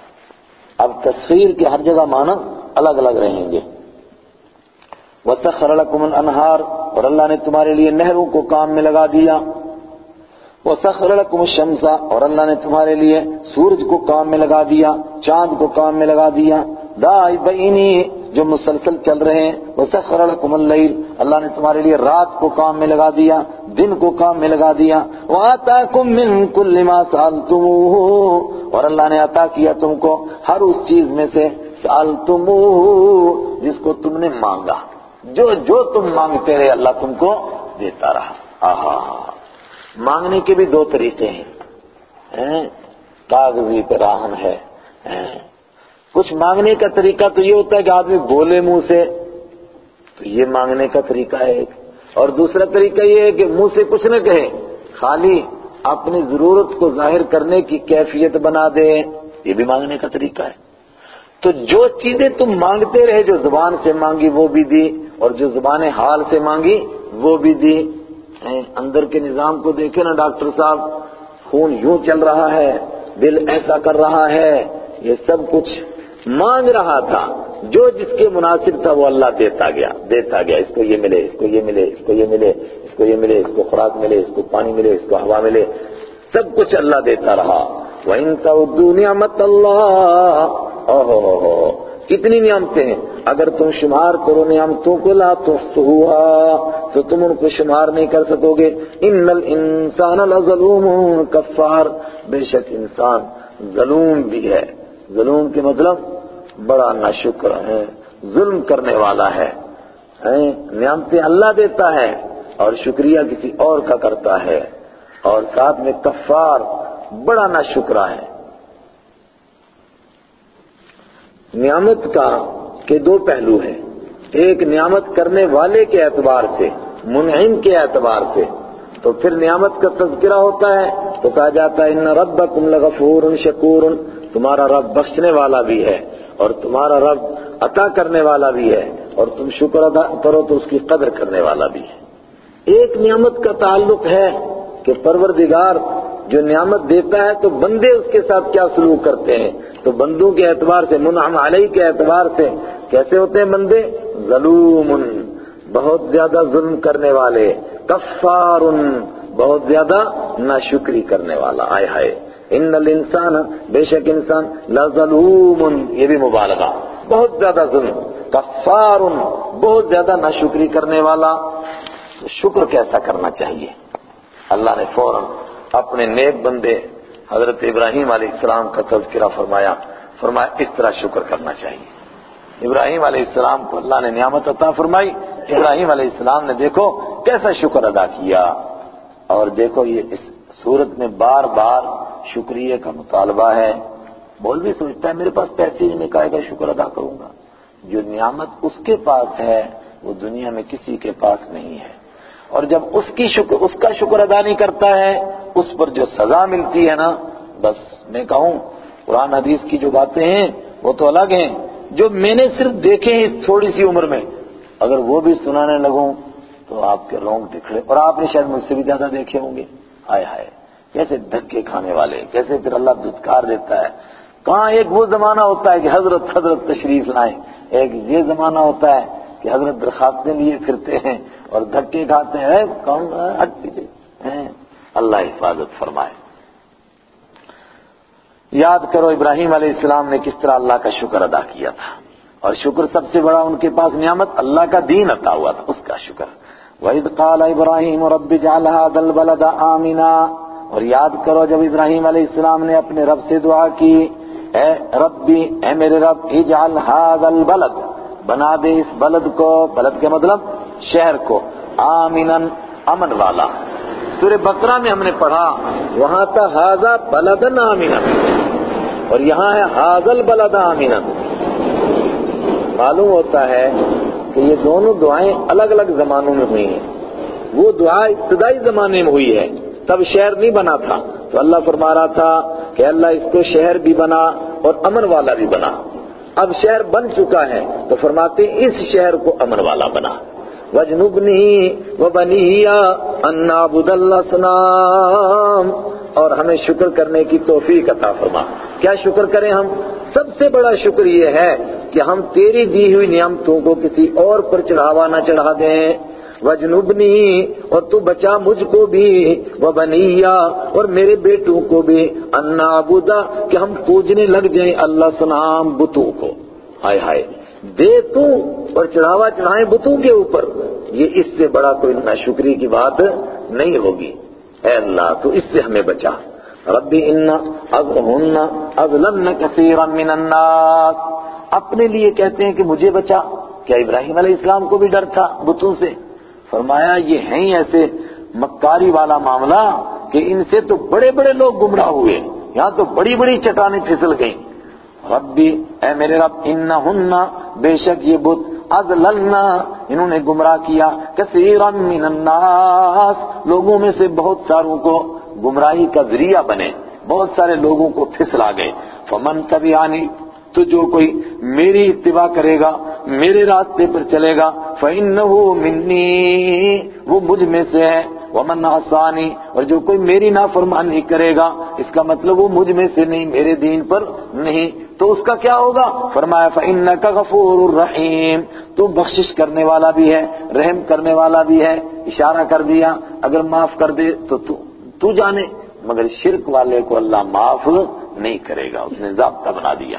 اب تصویر کے ہر جگہ معنی الگ الگ رہیں گے. وَسَخَّرَ لَكُمُ الْأَنْهَارَ اور اللہ نے تمہارے لیے نہروں کو کام میں لگا دیا. وَسَخَّرَ لَكُمُ الشَّمْسَ اور اللہ نے تمہارے لیے سورج کو کام میں لگا دیا، چاند کو کام میں لگا دیا. دائبینی جو مسلسل چل رہے ہیں. وَسَخَّرَ لَكُمُ اللَّيْلَ اللہ نے تمہارے لیے رات کو کام میں لگا دیا، دن کو کام میں لگا دیا. وَآتَاكُم مِّن كُلِّ مَا سَأَلْتُمُوهُ اور اللہ نے عطا کیا تم کو ہر اس چیز میں سے سَأَلْتُمُوهُ جس کو تم نے مانگا، جو جو تم مانگتے رہے اللہ تم کو دیتا رہا. آہا مانگنے کے بھی دو طریقے ہیں، کاغذی پہ راہن ہے. کچھ مانگنے کا طریقہ تو یہ ہوتا ہے کہ آدمی بولے منہ سے، تو یہ مانگنے کا طریقہ ہے ایک. اور دوسرا طریقہ یہ ہے کہ منہ سے کچھ نہ کہے، خالی اپنی ضرورت کو ظاہر کرنے کی کیفیت بنا دے، یہ بھی مانگنے کا طریقہ ہے۔ تو جو چیزیں تم مانگتے رہے، جو زبان سے مانگی وہ بھی دی، اور جو زبان حال سے مانگی وہ بھی دی۔ اندر کے نظام کو دیکھیں نا ڈاکٹر صاحب، خون یوں چل رہا ہے، دل ایسا کر رہا ہے، یہ سب کچھ مانگ رہا تھا، جو جس کے مناسب تھا وہ اللہ دیتا گیا دیتا گیا، اس کو یہ ملے، اس کو یہ ملے، اس کو یہ ملے، اس کو یہ ملے، اس کو خوراک ملے، اس کو پانی ملے، اس کو ہوا ملے، سب کچھ اللہ دیتا رہا۔ وَإِن تَعُدُّوا نِعْمَتَ اللَّهِ، اوہ ہو ہو کتنی نعمتیں ہیں، اگر تم شمار کرو نعمتوں کو لا تحصوها تو تم ان کو شمار نہیں کر سکو گے۔ ان الانسان لظلوم کفار، بے شک انسان ظلوم بھی ہے۔ ظلوم کے مطلب بڑا ناشکر ہے، ظلم کرنے والا ہے۔ نعمتیں اللہ دیتا ہے اور شکریہ کسی اور کا کرتا ہے، اور ساتھ میں کفار، بڑا ناشکرا ہے۔ نعمت کا کے دو پہلو ہیں، ایک نعمت کرنے والے کے اعتبار سے، منعم کے اعتبار سے، تو پھر نعمت کا تذکرہ ہوتا ہے تو کہا جاتا ہے ان ربکم لغفور شکور، تمہارا رب بخشنے والا بھی ہے اور تمہارا رب عطا کرنے والا بھی ہے، اور تم شکر ادا کرو تو اس کی قدر کرنے والا بھی ہے۔ ایک نعمت کا تعلق ہے کہ پروردگار جو نعمت دیتا ہے تو بندے اس کے ساتھ کیا سلوک کرتے ہیں، تو بندوں کے اعتبار سے، منعم علیہ کے اعتبار سے کیسے ہوتے ہیں بندے؟ ظلوم، بہت زیادہ ظلم کرنے والے، کفار، بہت زیادہ ناشکری کرنے والا۔ آئے ہائے، ان الانسان، بے شک انسان، لظلوم، یہ بھی مبالغہ، بہت زیادہ ظلم، کفار، بہت زیادہ ناشکری کرنے والا۔ تو شکر کیسا کرنا چاہیے؟ اللہ نے فوراً اپنے نیک بندے حضرت ابراہیم علیہ السلام کا تذکرہ فرمایا، فرمایا اس طرح شکر کرنا چاہیے۔ ابراہیم علیہ السلام کو اللہ نے نعمت عطا فرمائی، ابراہیم علیہ السلام نے دیکھو کیسا شکر ادا کیا، اور دیکھو یہ اس صورت میں بار بار شکریہ کا مطالبہ ہے۔ مولوی سوچتا ہے میرے پاس پیسے ہی نہیں، کہے گا شکر ادا کروں گا؟ جو نعمت اس کے پاس ہے وہ دنیا میں کسی کے پاس نہیں ہے، اور جب اس کی شکر اس کا شکر ادا نہیں کرتا ہے، اس پر جو سزا ملتی ہے نا، بس میں کہوں قرآن حدیث کی جو باتیں ہیں وہ تو الگ ہیں، جو میں نے صرف دیکھے ہیں اس تھوڑی سی عمر میں، اگر وہ بھی سنانے لگوں تو آپ کے رونگٹے کھڑے، اور آپ نے شاید مجھ سے بھی زیادہ دیکھے ہوں گے۔ ہائے ہائے، کیسے دھکے کھانے والے، کیسے پھر اللہ دھتکار دیتا ہے۔ کہاں ایک وہ زمانہ ہوتا ہے کہ حضرت حضرت تشریف لائیں، ایک یہ زمانہ ہوتا ہے کہ حضرت درخواستیں لیے پھرتے ہیں اور دھکے کھاتے ہیں، کون ہٹ پیچھے ہیں۔ اللہ حفاظت فرمائے۔ یاد کرو ابراہیم علیہ السلام نے کس طرح اللہ کا شکر ادا کیا تھا، اور شکر سب سے بڑا ان کے پاس نعمت اللہ کا دین عطا ہوا تھا، اس کا شکر۔ وَإِذْ قَالَ إِبْرَاهِيمُ رَبِّ اجْعَلْ هَٰذَا الْبَلَدَ آمِنًا، اور یاد کرو جب ابراہیم علیہ السلام نے اپنے رب سے دعا کی، اے ربی، اے میرے رب، اجعل هَٰذَا الْبَلَدَ، بنا دے اس بلد کو، بلد کے مطلب شہر کو، آمِنًا، امن والا۔ سورہ بقرہ میں ہم نے پڑھا وہاں تھا ہاذا بلدن آمنا، اور یہاں ہے ہاذا البلد آمنا۔ معلوم ہوتا ہے کہ یہ دونوں دعائیں الگ الگ زمانوں میں ہوئی ہیں۔ وہ دعا ابتدائی زمانے میں ہوئی ہے، تب شہر نہیں بنا تھا، تو اللہ فرما رہا تھا کہ اللہ اس کو شہر بھی بنا اور امن والا بھی بنا۔ اب شہر بن چکا ہے تو فرماتے ہیں اس شہر کو امن والا بنا۔ وَجْنُبْنِي وَبَنِيَّ أَن نَّعْبُدَ الْأَصْنَامَ، اور ہمیں شکر کرنے کی توفیق عطا فرما۔ کیا شکر کریں ہم؟ سب سے بڑا شکر یہ ہے کہ ہم تیری دی ہوئی نعمتوں کو کسی اور پر چڑھاوا نہ چڑھا دیں۔ وَجْنُبْنِي، اور تو بچا مجھ کو بھی، وَبَنِيَّ، اور میرے بیٹوں کو بھی، أَن نَّعْبُدَ، کہ ہم پوجنے لگ جائیں اللہ صنام، بتوں کو۔ ہائے ہائے، دے تو اور چڑھاوا چڑھائیں بتوں کے اوپر، یہ اس سے بڑا کوئی ناشکری کی بات نہیں ہوگی۔ اے اللہ تو اس سے ہمیں بچا۔ ربی ان اضلن اضلن کثیرا من الناس، اپنے لیے کہتے ہیں کہ مجھے بچا۔ کیا ابراہیم علیہ السلام کو بھی ڈر تھا بتوں سے؟ فرمایا یہ ہیں ہی ایسے مکاری والا معاملہ کہ ان سے تو بڑے بڑے لوگ گمراہ ہوئے، یہاں تو بڑی بڑی چٹانیں پھسل گئیں۔ ربی، اے میرے رب، انہن، بے شک یہ بت، اضللنا، انہوں نے گمراہ کیا، کثیرا من الناس، لوگوں میں سے بہت ساروں کو۔ گمراہی کا ذریعہ بنے، بہت سارے لوگوں کو پھسلا گئے. فمن تبعانی، تو جو کوئی میری اتباع کرے گا، میرے راستے پر چلے گا، فإنہ منی، وہ مجھ میں سے ہے. ومن عصانی، اور جو کوئی میری نافرمانی کرے گا، اس کا مطلب وہ مجھ میں سے نہیں، میرے دین پر نہیں، تو اس کا کیا ہوگا؟ فرمایا فإنک غفور رحیم، تو بخشش کرنے والا بھی ہے، رحم کرنے والا بھی ہے. اشارہ کر دیا اگر معاف کر دے تو تو, تو جانے، مگر شرک والے کو اللہ معاف نہیں کرے گا، اس نے ضابطہ بنا دیا.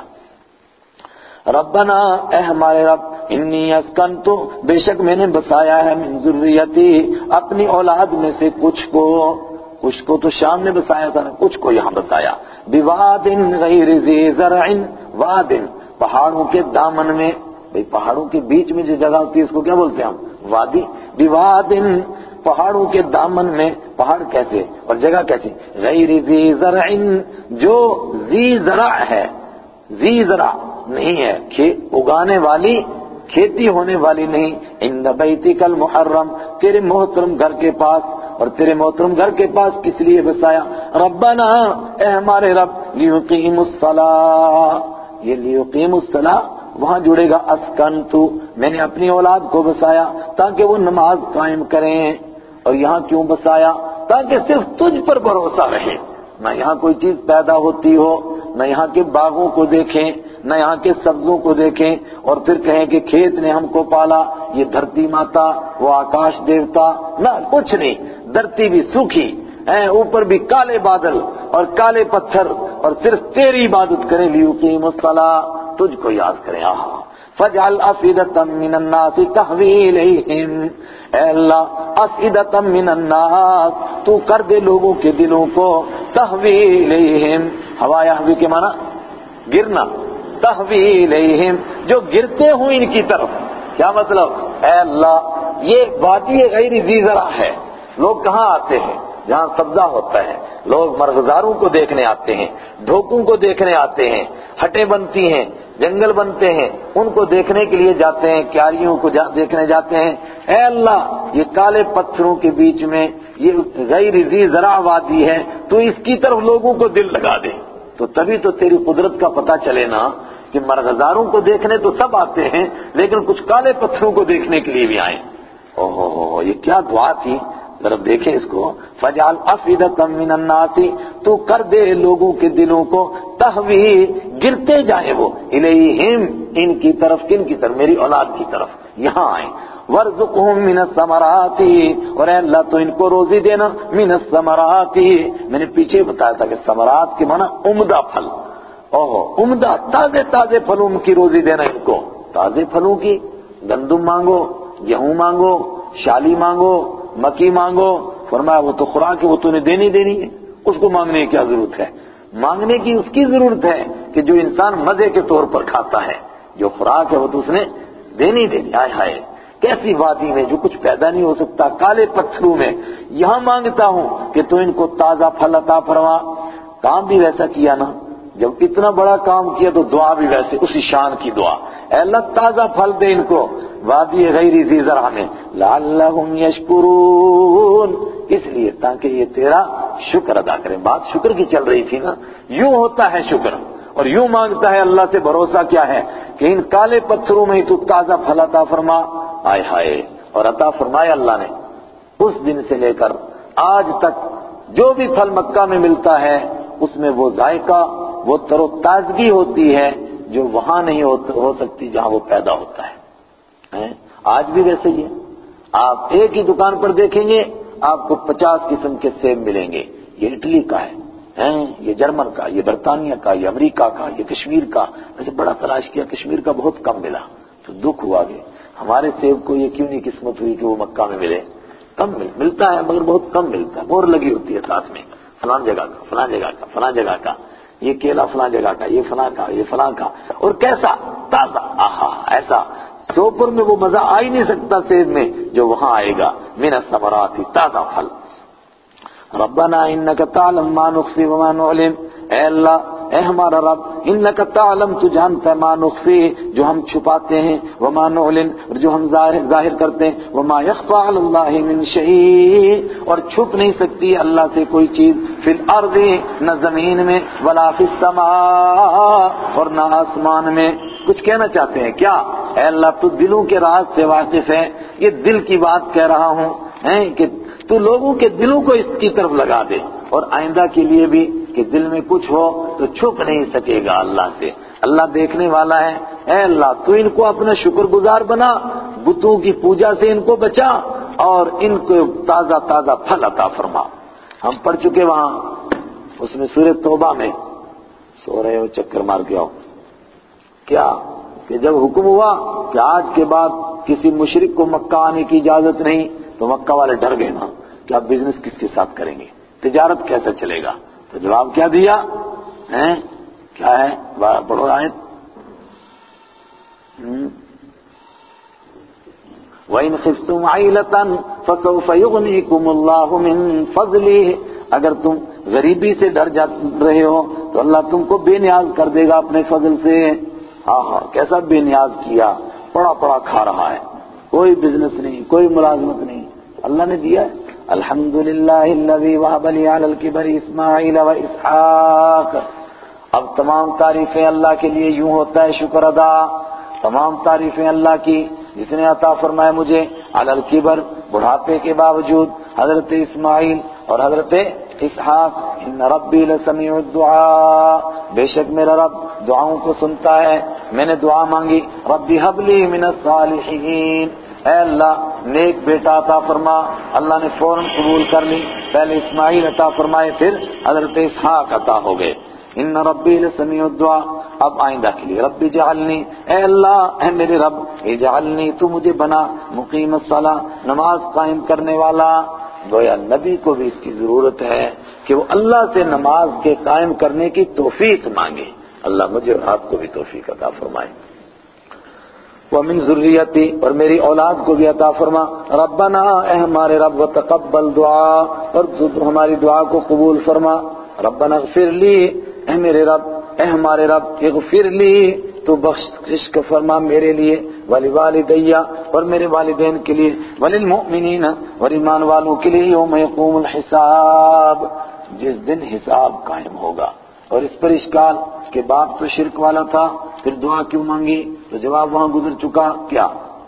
ربنا، اے ہمارے رب، انی اسکنتو، بے شک میں نے بسایا ہے، من ذریتی، اپنی اولاد میں سے کچھ کو، کچھ کو تو شام میں بسایا تھا نا، کچھ کو یہاں بسایا. بواد غیر ذی زرع، واد پہاڑوں کے دامن میں، بھئی پہاڑوں کے بیچ میں جو جگہ ہوتی ہے اس کو کیا بولتے ہیں ہم؟ وادی. بواد پہاڑوں کے دامن میں، پہاڑ کیسے اور جگہ کیسی؟ غیر ذی زرع، جو ذی زرع ہے، ذی زرع نہیں ہے، اگانے والی، کھیتی ہونے والی نہیں. عند بیتک المحرم، تیرے محترم گھر کے پاس. اور تیرے محترم گھر کے پاس کس لیے بسایا؟ ربنا، اے ہمارے رب، لیقیموا الصلاۃ، یہ لیقیموا الصلاۃ وہاں جڑے گا اسکنتو، میں نے اپنی اولاد کو بسایا تاکہ وہ نماز قائم کریں. اور یہاں کیوں بسایا؟ تاکہ صرف تجھ پر بھروسہ رہے، نہ یہاں کوئی چیز پیدا ہوتی ہو، نہ یہاں کے باغوں کو دیکھیں، نہ یہاں کے سبزوں کو دیکھیں اور پھر کہیں کہ کھیت نے ہم کو پالا، یہ دھرتی ماتا، وہ آکاش دیوتا، نہ کچھ نہیں. دھرتی بھی سوکھی ہے، اوپر بھی کالے بادل اور کالے پتھر، اور صرف تیری عبادت کریں. لیقیموا الصلاۃ، تجھ کو یاد کریں. آہا فَاجْعَلْ أَفْئِدَةً مِّنَ النَّاسِ تَهْوِي إِلَيْهِمْ، اے اللہ أَفْئِدَةً مِّنَ النَّاسِ، تو کر دے لوگوں کے دلوں کو، تَهْوِي إِلَيْهِمْ، ہوا یحوی کے معنی گرنا، تَهْوِي إِلَيْهِمْ، جو گرتے ہوں ان کی طرف. کیا مطلب؟ اے اللہ یہ وادی غیر ذی زرع ہے، لوگ کہاں آتے ہیں؟ جہاں سبزہ ہوتا ہے. لوگ مرغزاروں کو دیکھنے آتے ہیں، ڈھوکوں کو دیکھنے آتے ہیں، ہٹیں بنتی ہیں، جنگل بنتے ہیں، ان کو دیکھنے کے لیے جاتے ہیں، کیاریوں کو جا دیکھنے جاتے ہیں. اے اللہ یہ کالے پتھروں کے بیچ میں یہ غیر ذی زرع وادی ہے، تو اس کی طرف لوگوں کو دل لگا دے. تو تبھی تو تیری قدرت کا پتہ چلے نا، کہ مرغزاروں کو دیکھنے تو سب آتے ہیں لیکن کچھ کالے پتھروں کو دیکھنے کے لیے بھی آئیں. اوہ ہو، یہ کیا دعا تھی، ذرا دیکھیں اس کو. فَجْعَلْ أَفْئِدَةً مِّنَ النَّاسِ، تو کر دے لوگوں کے دلوں کو، تَهْوِي گرتے جائیں وہ، إِلَيْهِمْ ان کی طرف. کن کی طرف؟ میری اولاد کی طرف یہاں آئیں. وَارْزُقْهُم مِّنَ الثَّمَرَاتِ، اور اے اللہ تو ان کو روزی دینا، مِّنَ الثَّمَرَاتِ، میں نے پیچھے بتایا تھا کہ ثمرات کے معنی عمدہ پھل. اوہ عمدہ تازے تازے پھلوں کی روزی دینا ان کو. تازے پھلوں کی، گندم مانگو، گیہوں مانگو، شالی مانگو، مکی مانگو. فرمایا وہ تو خوراک ہے، وہ تو نے دینی دینی ہے، اس کو مانگنے کی کیا ضرورت ہے؟ مانگنے کی اس کی ضرورت ہے کہ جو انسان مزے کے طور پر کھاتا ہے، جو خوراک ہے وہ تو اس نے دینی دینی. آئے ہائے کیسی وادی میں جو کچھ پیدا نہیں ہو سکتا، کالے پتھروں میں یہاں مانگتا ہوں کہ تو ان کو تازہ پھل عطا فرما. کام بھی ویسا کیا نا، جب اتنا بڑا کام کیا تو دعا بھی ویسے اسی شان کی دعا. اے اللہ تازہ پھل دے ان کو وادی غیر ذی زرع میں. لعلہم یشکرون، اس لیے تاکہ یہ تیرا شکر ادا کریں. بات شکر کی چل رہی تھی نا، یوں ہوتا ہے شکر اور یوں مانگتا ہے. اللہ سے بھروسہ کیا ہے کہ ان کالے پتھروں میں ہی تو تازہ پھل عطا فرما. آئے ہائے، اور عطا فرمایا اللہ نے. اس دن سے لے کر آج تک جو بھی پھل مکہ میں ملتا ہے اس میں وہ ذائقہ، وہ تر و تازگی ہوتی ہے جو وہاں نہیں ہو سکتی جہاں وہ پیدا ہوتا ہے. آج بھی ویسے ہی ہے. آپ ایک ہی دکان پر دیکھیں گے آپ کو پچاس قسم کے سیب ملیں گے. یہ اٹلی کا ہے، یہ جرمن کا، یہ برطانیہ کا، یہ امریکہ کا، یہ کشمیر کا. ویسے بڑا تلاش کیا، کشمیر کا بہت کم ملا تو دکھ ہوا کہ ہمارے سیب کو یہ کیوں نہیں قسمت ہوئی کہ وہ مکہ میں ملے. کم ملتا ہے مگر بہت کم ملتا ہے، مور لگی ہوتی ہے ساتھ میں، فلاں جگہ کا، فلاں جگہ کا، فلاں جگہ کا، یہ کیلا فلاں جگہ کا، یہ فلاں کا، یہ فلاں کا. اور کیسا تازہ، آہا ایسا سوپر میں وہ مزہ آ ہی نہیں سکتا سیب میں جو وہاں آئے گا. من الثمرات، تازہ پھل. ربنا انک تعلم ما نخفی وما نعلن، اے اللہ اے ہمارا رب انک تعلم تو جانتا ہے ما نخفی جو ہم چھپاتے ہیں وما نعلن اور جو ہم ظاہر ظاہر کرتے ہیں وما یخفی علی اللہ من شیء اور چھپ نہیں سکتی اللہ سے کوئی چیز فی الارض نہ زمین میں ولا فی السماء اور نہ آسمان میں. کچھ کہنا چاہتے ہیں کیا؟ اے اللہ تو دلوں کے راز سے واقف ہے. یہ دل کی بات کہہ رہا ہوں ہیں کہ تو لوگوں کے دلوں کو اس کی طرف لگا دے اور آئندہ کے لیے بھی کہ دل میں کچھ ہو تو چھپ نہیں سکے گا اللہ سے. اللہ دیکھنے والا ہے. اے اللہ تو ان کو اپنا شکر گزار بنا, بتوں کی پوجا سے ان کو بچا اور ان کو تازہ تازہ پھل عطا فرما. ہم پڑھ چکے وہاں اس میں سورہ توبہ میں, سو رہے ہو چکر مار کے آؤ, کیا کہ جب حکم ہوا کہ آج کے بعد کسی مشرک کو مکہ آنے کی اجازت نہیں تو مکہ والے ڈر گئے نا کہ آپ بزنس کس کے ساتھ کریں گے, تجارت کیسا چلے گا؟ تو جواب کیا دیا ہیں؟ کیا ہے پڑھو آیت. وَإِنْ خِفْتُمْ عَيْلَةً فَسَوْفَ يُغْنِيكُمُ اللَّهُ مِنْ فَضْلِهِ اگر تم غریبی سے ڈر جا رہے ہو تو اللہ تم کو بے نیاز کر دے گا اپنے فضل سے. ہاں ہاں کیسا بے نیاز کیا, پڑا پڑا کھا رہا ہے, کوئی بزنس نہیں, کوئی ملازمت نہیں, اللہ نے دیا ہے. الحمدللہ الذی وہب لی علی الکبر اسماعیل و اسحاق. اب تمام تعریفیں اللہ کے لیے یوں ہوتا ہے شکر ادا, تمام تعریفیں اللہ کی جس نے عطا فرمایا مجھے علی الکبر بڑھاپے کے باوجود حضرت اسماعیل اور حضرت اسحاق. ان ربی لسمیع الدعاء بے شک میرا رب دعاؤں کو سنتا ہے. میں نے دعا مانگی ربی حب لی من الصالحین, اے اللہ نیک بیٹا عطا فرما. اللہ نے فوراً قبول کر لی, پہلے اسماعیل عطا فرمائے پھر حضرت اسحاق عطا ہو گئے. ان ربی لسمیع الدعاء. اب آئندہ کے لیے ربی جعلنی, اے اللہ اے میرے رب اجعلنی تو مجھے بنا مقیم الصلاۃ نماز قائم کرنے والا. گویا نبی کو بھی اس کی ضرورت ہے کہ وہ اللہ سے نماز کے قائم کرنے کی توفیق مانگے. اللہ مجھے اور آپ کو بھی توفیق عطا فرمائے. وَمِن ذُرِّيَّتِي اور میری اولاد کو بھی عطا فرما. ربنا اے ہمارے رب وتقبل دعا اور تو ہماری دعا کو قبول فرما. ربنا اغفر لی اے میرے رب اے ہمارے رب اغفر لی تو بخشش فرما میرے لیے, ولوالدیہ اور میرے والدین کے لیے, وللمؤمنین اور ایمان والوں کے لیے یوم یقوم الحساب جس دن حساب قائم ہوگا. اور اس پر اشکال کہ باپ تو شرک والا تھا پھر دعا کیوں مانگی, تو جواب وہاں گزر چکا کیا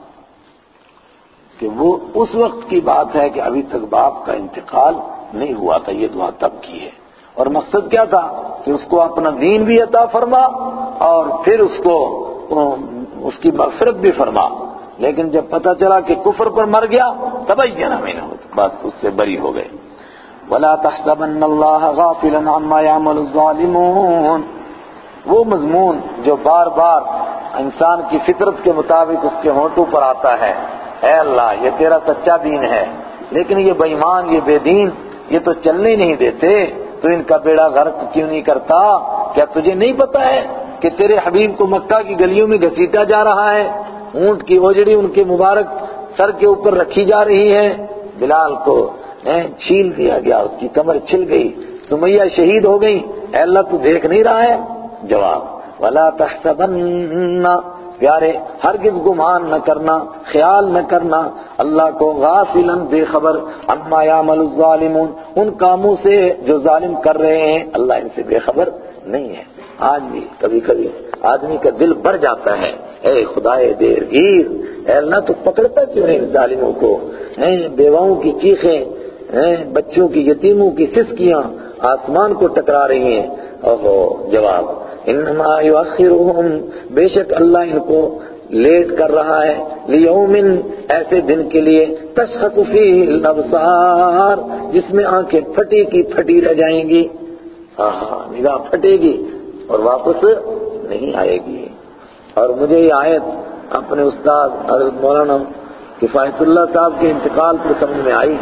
کہ وہ اس وقت کی بات ہے کہ ابھی تک باپ کا انتقال نہیں ہوا تھا, یہ دعا تب کی ہے. اور مقصد کیا تھا کہ اس کو اپنا دین بھی عطا فرما اور پھر اس کو اس کی مغفرت بھی فرما. لیکن جب پتہ چلا کہ کفر پر مر گیا تبین منہ, بس اس سے بری ہو گئے. وَلَا تَحْسَبَنَّ اللَّهَ غَافِلًا عَمَّا يَعْمَلُ الظَّالِمُونَ وہ مضمون جو بار بار انسان کی فطرت کے مطابق اس کے ہونٹوں پر آتا ہے, اے اللہ یہ تیرا سچا دین ہے لیکن یہ بے ایمان یہ بے دین یہ تو چلنے نہیں دیتے, تو ان کا بیڑا غرق کیوں نہیں کرتا؟ کیا تجھے نہیں پتا ہے کہ تیرے حبیب کو مکہ کی گلیوں میں گھسیٹا جا رہا ہے, اونٹ کی اوجڑی ان کے مبارک سر کے اوپر رکھی جا رہی ہے, بلال کو چھیل دیا گیا, اس کی کمر چھل گئی, سمیہ شہید ہو گئی, اے اللہ تو دیکھ نہیں رہا ہے؟ جواب وَلَا تَحْسَبَنَّ پیارے ہرگز گمان نہ کرنا خیال نہ کرنا اللہ کو غافلاً بے خبر عما یعمل الظالمون ان کاموں سے جو ظالم کر رہے ہیں, اللہ ان سے بے خبر نہیں ہے. آج بھی کبھی کبھی آدمی کا دل بڑھ جاتا ہے, اے خدائے دیر گیر اے اللہ تو پکڑتا کیوں نہیں ظالموں کو, بیواؤں کی چیخیں, بچوں کی یتیموں کی سسکیاں آسمان کو ٹکرا رہی ہیں. اوہو جواب انما یؤخرهم بے شک اللہ ان کو لیٹ کر رہا ہے لیوم ایسے دن کے لیے تشخص فیہ الابصار جس میں آنکھیں پھٹی کی پھٹی رہ جائیں گی, ہاں نگاہ پھٹے گی اور واپس نہیں آئے گی. اور مجھے یہ آیت اپنے استاد حضرت مولانا کفایت اللہ صاحب کے انتقال پر سمجھ میں آئی.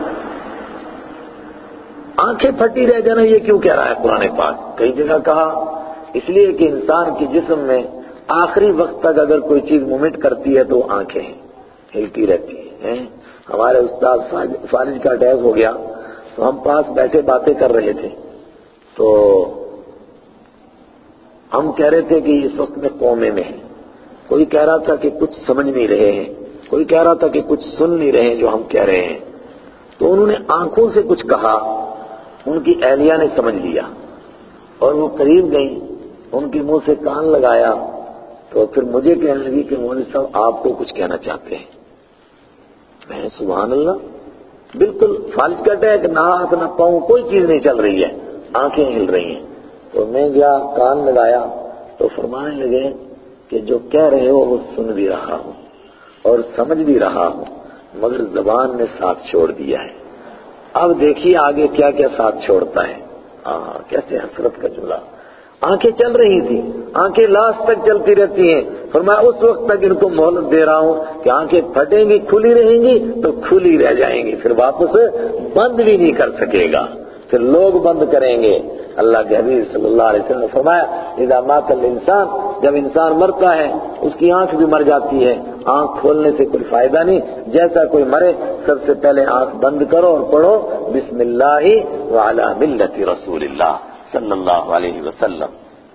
آنکھیں پھٹی رہ جانا یہ کیوں کہہ رہا ہے قرآن پاک؟ کئی جگہ کہا اس لیے کہ انسان کے جسم میں آخری وقت تک اگر کوئی چیز مومنٹ کرتی ہے تو آنکھیں ہلتی رہتی ہیں. ہمارے استاد فالج کا اٹیک ہو گیا تو ہم پاس بیٹھے باتیں کر رہے تھے, تو ہم کہہ رہے تھے کہ اس وقت میں قومے میں ہیں، کوئی کہہ رہا تھا کہ کچھ سمجھ نہیں رہے ہیں، کوئی کہہ رہا تھا کہ کچھ سن نہیں رہے ہیں جو ہم کہہ رہے ہیں. تو انہوں نے آنکھوں سے کچھ کہا، ان کی اہلیہ نے سمجھ لیا اور وہ قریب گئی، ان کے منہ سے کان لگایا تو پھر مجھے کہنے لگی کہ مولوی صاحب آپ کو کچھ کہنا چاہتے ہیں. میں سبحان اللہ، بالکل فالج کٹ ہے کہ نہ ہاتھ نہ پاؤں کوئی چیز نہیں چل رہی ہے، آنکھیں ہل رہی ہیں. تو میں گیا کان لگایا تو فرمانے لگے کہ جو کہہ رہے ہو وہ سن بھی رہا ہوں اور سمجھ بھی رہا ہوں، مگر زبان نے ساتھ چھوڑ دیا ہے. اب دیکھیے آگے کیا کیا ساتھ چھوڑتا ہے. ہاں کیسے حسرت کا جملہ. آنکھیں چل رہی تھی، آنکھیں لاسٹ تک چلتی رہتی ہیں. فرمایا اس وقت تک ان کو مہلت دے رہا ہوں کہ آنکھیں پھٹیں گی کھلی رہیں گی تو کھلی رہ جائیں گی، پھر واپس بند بھی نہیں کر سکے گا، پھر لوگ بند کریں گے. اللہ کے حبیب صلی اللہ علیہ وسلم نے فرمایا اذا مات الانسان، جب انسان مرتا ہے اس کی آنکھ بھی مر جاتی ہے، آنکھ کھولنے سے کوئی فائدہ نہیں. جیسا کوئی مرے سب سے پہلے آنکھ بند کرو اور پڑھو بسم اللہ وعلی ملت رسول اللہ صلی اللہ علیہ وسلم.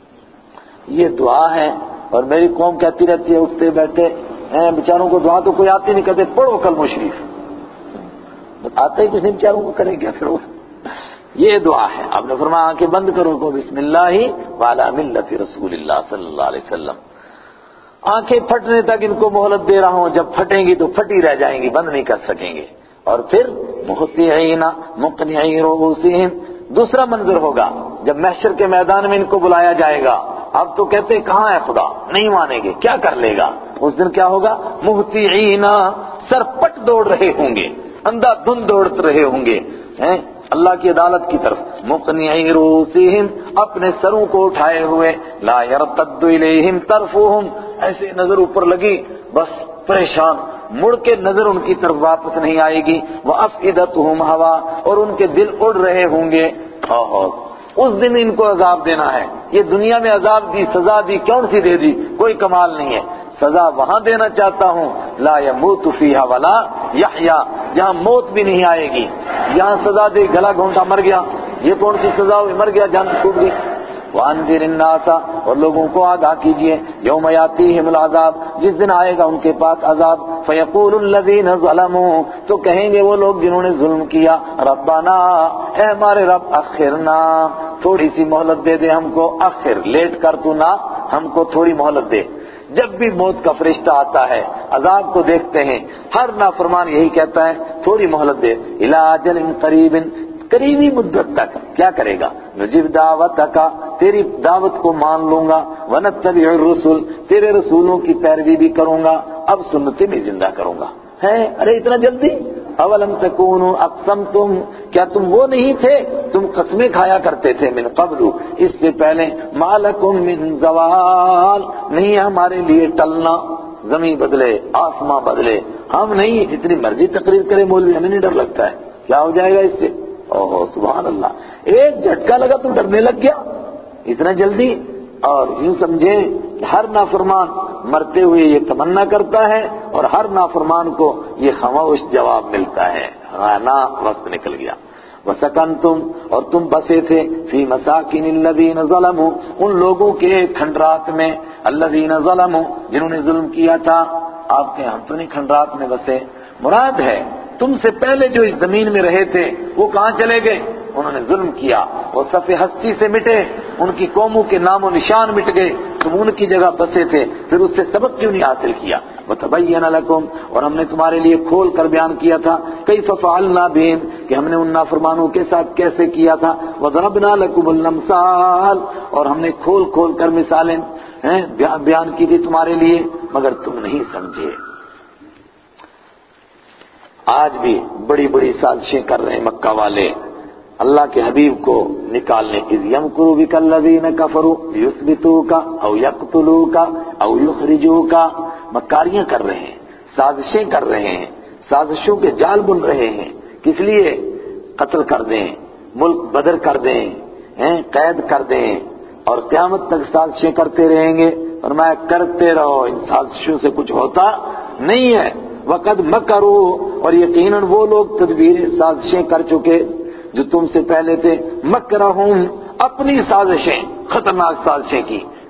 یہ دعا ہے اور میری قوم کہتی رہتی ہے اٹھتے بیٹھے ہیں بیچاروں کو دعا تو کوئی آتی نہیں، کہتے پڑھو کلمہ شریف. آتے ہی کچھ نہیں بیچاروں کو، کریں کیا پھر وہ. یہ دعا ہے. آپ نے فرمایا آنکھیں بند کرو کو بسم اللہ وعلی ملت رسول اللہ صلی اللہ علیہ وسلم. آنکھیں پھٹنے تک ان کو مہلت دے رہا ہوں، جب پھٹیں گی تو پھٹی رہ جائیں گی، بند نہیں کر سکیں گے. اور پھر مہطعین مقنعی رؤوسہم، دوسرا منظر ہوگا جب محشر کے میدان میں ان کو بلایا جائے گا. اب تو کہتے ہیں کہاں ہے خدا، نہیں مانیں گے، کیا کر لے گا. اس دن کیا ہوگا؟ مہطعین، سر پٹ دوڑ رہے ہوں گے، اندھا دھند دوڑ رہے ہوں گے ہیں اللہ کی عدالت کی طرف. مقنعی رؤوسہم، اپنے سروں کو اٹھائے ہوئے. لا یرتد الیہم طرفہم، ایسے نظر اوپر لگی بس پریشان، مڑ کے نظر ان کی طرف واپس نہیں آئے گی. وافئدتہم ہوا، اور ان کے دل اڑ رہے ہوں گے. اس دن ان کو عذاب دینا ہے. یہ دنیا میں عذاب دی، سزا دی، کون سی دے دی؟ کوئی کمال نہیں ہے. سزا وہاں دینا چاہتا ہوں لا یموت فیہا ولا یحیا، جہاں موت بھی نہیں آئے گی. یہاں سزا دے گلا گھونٹا مر گیا، یہ کون سی سزا ہوئی؟ مر گیا، جان چھوٹ گئی. وانذر الناس، اور لوگوں کو آگاہ کیجئے. یوم یاتیہم العذاب، جس دن آئے گا ان کے پاس عذاب. فیقول الذین ظلموا، تو کہیں گے وہ لوگ جنہوں نے ظلم کیا، ربنا، اے ہمارے رب، اخرنا، تھوڑی سی مہلت دے دے ہم کو. اخر، لیٹ کر تو نہ، ہم کو تھوڑی مہلت دے. جب بھی موت کا فرشتہ آتا ہے عذاب کو دیکھتے ہیں، ہر نافرمان یہی کہتا ہے تھوڑی مہلت دے. الی اجل قریب، قریبی مدت تک. کیا کرے گا؟ نجیب دعوتک، تیری دعوت کو مان لوں گا. ونتبع الرسل، تیرے رسولوں کی پیروی بھی کروں گا، اب سنتیں بھی زندہ کروں گا. ہے ارے اتنا جلدی؟ اولم تکونوا اقسمتم، کیا تم وہ نہیں تھے، تم قسمیں کھایا کرتے تھے من قبل، اس سے پہلے، ما لکم من زوال، نہیں ہے ہمارے لیے ٹلنا. زمین بدلے، آسماں بدلے، ہم نہیں جتنی مرضی تقریر کرے مولوی، ہمیں نہیں ڈر لگتا ہے. کیا ہو جائے گا اس سے؟ اوہ سبحان اللہ، ایک جھٹکا لگا تو ڈرنے لگ گیا اتنا جلدی. اور یوں سمجھیں کہ ہر نافرمان مرتے ہوئے یہ تمنا کرتا ہے اور ہر نافرمان کو یہ خاموش جواب ملتا ہے، نا وقت نکل گیا. وَسَكَنْتُمْ، اور تم بسے تھے، فی مساکن الذین ظلموا، ان لوگوں کے کھنڈرات میں، الذین ظلموا، جنہوں نے ظلم کیا تھا. آپ کے ہم تو نہیں کھنڈرات میں بسے، مراد ہے تم سے پہلے جو اس زمین میں رہے تھے وہ کہاں چلے گئے؟ انہوں نے ظلم کیا، وہ صف ہستی سے مٹے، ان کی قوموں کے نام و نشان مٹ گئے، تم ان کی جگہ بسے تھے، پھر اس سے سبق کیوں نہیں حاصل کیا؟ وَتَبَيَّنَ لَكُمْ، اور ہم نے تمہارے لیے کھول کر بیان کیا تھا، كَيْفَ فَعَلْنَا بِهِمْ، کہ ہم نے ان نافرمانوں کے ساتھ کیسے کیا تھا. وَضَرَبْنَا لَكُمُ الْأَمْثَالَ، اور ہم نے کھول کھول کر مثالیں بیان کی تھی تمہارے لیے، مگر تم نہیں سمجھے. آج بھی بڑی بڑی سازشیں کر رہے ہیں مکہ والے اللہ کے حبیب کو نکالنے کی. یمکروا بک الذین کفروا لیثبتوک او یقتلوک او یخرجوک، مکاریاں کر رہے ہیں، سازشیں کر رہے ہیں، سازشوں کے جال بن رہے ہیں. کس لیے؟ قتل کر دیں، ملک بدر کر دیں، قید کر دیں، اور قیامت تک سازشیں کرتے رہیں گے. فرمایا کرتے رہو، ان سازشوں سے کچھ ہوتا نہیں ہے. وقد مکروا، اور یقیناً وہ لوگ تدبیریں سازشیں کر چکے جو تم سے پہلے تھے. مکرہم، اپنی سازشیں، خطرناک سازشیں کی.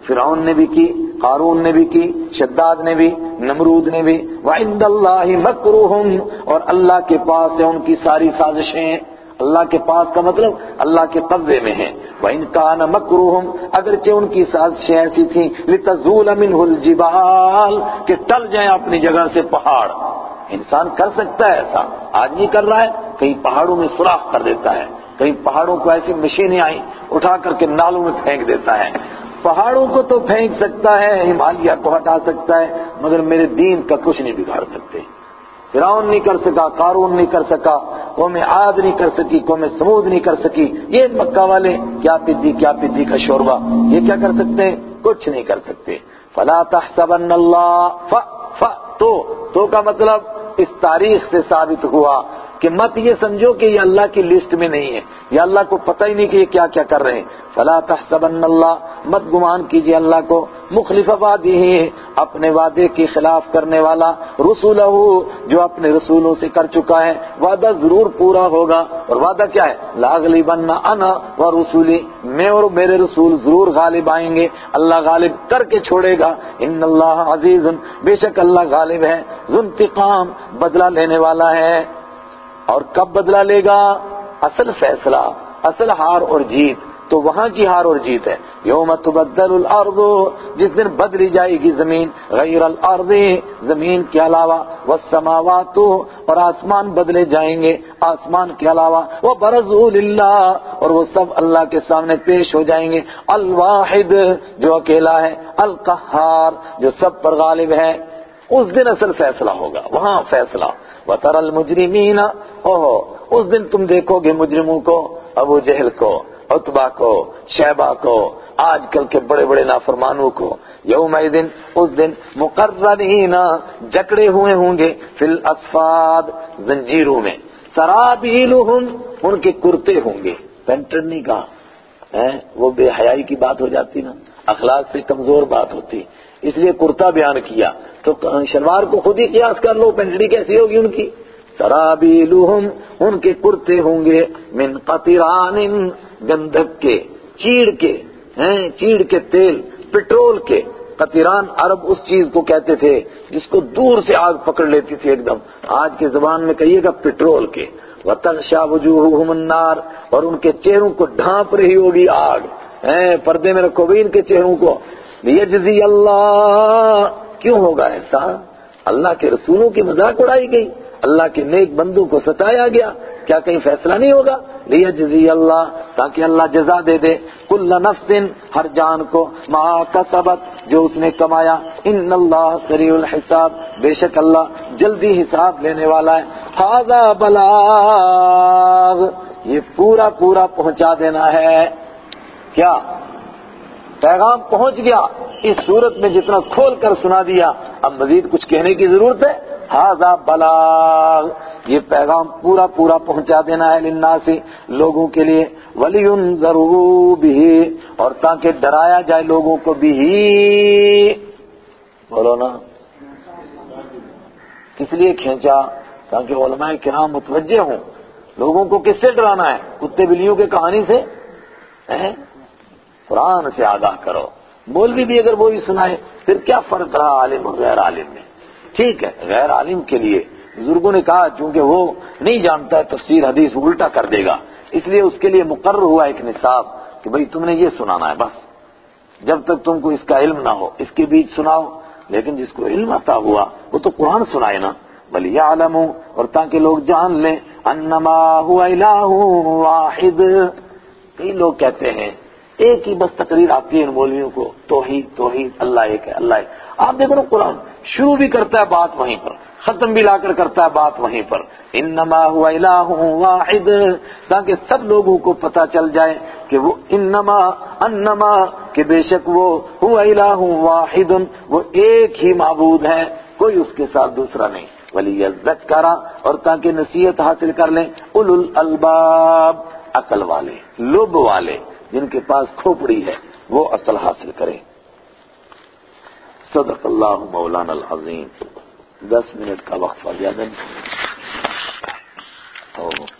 فرعون نے بھی کی، قارون نے بھی کی، شداد نے بھی، نمرود نے بھی. وَعِندَ اللَّهِ مَكْرُهُمْ، اور اللہ کے پاس ہے ان کی ساری سازشیں. اللہ کے پاس کا مطلب اللہ کے قبضے میں ہے. وَإِن كَانَ مَكْرُهُمْ، اگرچہ ان کی سازشیں ایسی تھیں لِتَزُولَ مِنْهُ الْجِبَالُ، کہ ٹل جائیں اپنی جگہ سے پہاڑ. انسان کر سکتا ہے ایسا، آج نہیں کر رہا ہے، کہیں پہاڑوں میں سوراخ کر دیتا ہے، کہیں پہاڑوں کو ایسی مشینیں آئیں اٹھا کر کے نالوں میں پھینک دیتا ہے. پہاڑوں کو تو پھینک سکتا ہے، ہمالیہ کو ہٹا سکتا ہے، مگر میرے دین کا کچھ نہیں بگاڑ سکتے. فرعون نہیں کر سکا، قارون نہیں کر سکا، قوم عاد نہیں کر سکی، قوم سمود نہیں کر سکی. یہ مکہ والے کیا پدی کیا پدی کا شوربہ، یہ کیا کر سکتے ہیں؟ کچھ نہیں کر سکتے. فلا تحسبن اللہ ف ف تو تو کا مطلب اس تاریخ سے ثابت ہوا کہ مت یہ سمجھو کہ یہ اللہ کی لسٹ میں نہیں ہے، یا اللہ کو پتہ ہی نہیں کہ یہ کیا کیا کر رہے ہیں. فلا تحسبن اللہ، مت گمان کیجئے اللہ کو مخلف وعدہ، اپنے وعدے کے خلاف کرنے والا، رسولہ، جو اپنے رسولوں سے کر چکا ہے وعدہ ضرور پورا ہوگا. اور وعدہ کیا ہے؟ لاغلبن انا ورسولی، میں اور میرے رسول ضرور غالب آئیں گے، اللہ غالب کر کے چھوڑے گا. ان اللہ عزیز، بے شک اللہ غالب ہے، ذو انتقام، بدلہ لینے والا ہے. اور کب بدلہ لے گا؟ اصل فیصلہ، اصل ہار اور جیت تو وہاں کی ہار اور جیت ہے. یوم تبدل الارض، جس دن بدلی جائے گی زمین، غیر الارض، زمین کے علاوہ، والسماوات، اور آسمان بدلے جائیں گے آسمان کے علاوہ، وبرزوا للہ، اور وہ سب اللہ کے سامنے پیش ہو جائیں گے، الواحد، جو اکیلا ہے، القہار، جو سب پر غالب ہے. اس دن اصل فیصلہ ہوگا، وہاں فیصلہ. وَتَرَى الْمُجْرِمِينَ، اوہ اس دن تم دیکھو گے مجرموں کو، ابو جہل کو، عتبہ کو، شیبہ کو، آج کل کے بڑے بڑے نافرمانوں کو. یومئذ، اس دن، مقرنین، جکڑے ہوئے ہوں گے، فی الاصفاد، زنجیروں میں. سرابیلہم، ان کے کرتے ہوں گے. پینٹر نہیں کہا ہے، وہ بے حیائی کی بات ہو جاتی نا، اخلاق سے کمزور بات ہوتی، اس لیے کرتا بیان کیا. تو شلوار کو خود ہی قیاس کر لو، پینٹڑی کیسی ہوگی ان کی. سرابیلہم، ان کے کرتے ہوں گے، من قطران، گندھک کے، چیڑ کے، ہیں چیڑ کے تیل، پٹرول کے. قطران عرب اس چیز کو کہتے تھے جس کو دور سے آگ پکڑ لیتی تھی ایک دم، آج کے زبان میں کہیے گا پٹرول کے. وَتَغْشَى وُجُوهُهُمُ النَّارُ، اور ان کے چہروں کو ڈھانپ رہی ہوگی آگ. ہیں پردے میں رکھو گے ان کے چہروں کو. لِيَجْزِيَ اللَّهُ، کیوں ہوگا ایسا؟ اللہ کے رسولوں کی مذاق اڑائی گئی، اللہ کے نیک بندوں کو ستایا گیا، کیا کہیں فیصلہ نہیں ہوگا؟ لیجزی اللہ، تاکہ اللہ جزا دے دے، کل نفس، ہر جان کو، ما کسبت، جو اس نے کمایا. ان اللہ سریع الحساب، بے شک اللہ جلدی حساب لینے والا ہے. ھذا بلاغ، یہ پورا پورا پہنچا دینا ہے. کیا پیغام پہنچ گیا؟ اس صورت میں جتنا کھول کر سنا دیا، اب مزید کچھ کہنے کی ضرورت ہے؟ ھذا بلاغ، یہ پیغام پورا پورا پہنچا دینا ہے، للناس، لوگوں کے لیے، وَلِيُنذَرُوا بِهِ، اور تاکہ ڈرایا جائے لوگوں کو بھی. بولو نا، کس لیے کھینچا؟ تاکہ علماء کرام متوجہ ہوں. لوگوں کو کس سے ڈرانا ہے؟ کتے بلیوں کے کہانی سے؟ قرآن سے آگاہ کرو. مولوی بھی اگر وہی سنائے پھر کیا فرق رہا عالم اور غیر عالم میں؟ ٹھیک ہے، غیر عالم کے لیے بزرگوں نے کہا چونکہ وہ نہیں جانتا ہے تفسیر حدیث، الٹا کر دے گا، اس لیے اس کے لیے مقرر ہوا ایک نصاب کہ بھئی تم نے یہ سنانا ہے بس، جب تک تم کو اس کا علم نہ ہو اس کے بیچ سناؤ. لیکن جس کو علم عطا ہوا وہ تو قرآن سنائے نا. وَلِيَعْلَمُوا، اور تاکہ لوگ جان لیں، انما هو الہ واحد. کئی لوگ کہتے ہیں ایک ہی بس تقریر آتی ہے ان مولویوں کو، توحید توحید، اللہ ایک ہے اللہ ایک. آپ دیکھو نا قرآن شروع بھی کرتا ہے بات وہیں پر، ختم بھی لا کر کرتا ہے بات وہیں پر. انما هو الہ واحد، تاکہ سب لوگوں کو پتہ چل جائے کہ وہ انما انما کہ بے شک وہ هو الہ واحد، وہ ایک ہی معبود ہے، کوئی اس کے ساتھ دوسرا نہیں. وَلِيَذَّكَّرَ، اور تاکہ نصیحت حاصل کر لیں، اولو الالباب، عقل والے، لب والے، جن کے پاس کھوپڑی ہے وہ عقل حاصل کریں. صدق اللہ مولانا العظیم. دس منٹ کا وقفہ دیا دیں.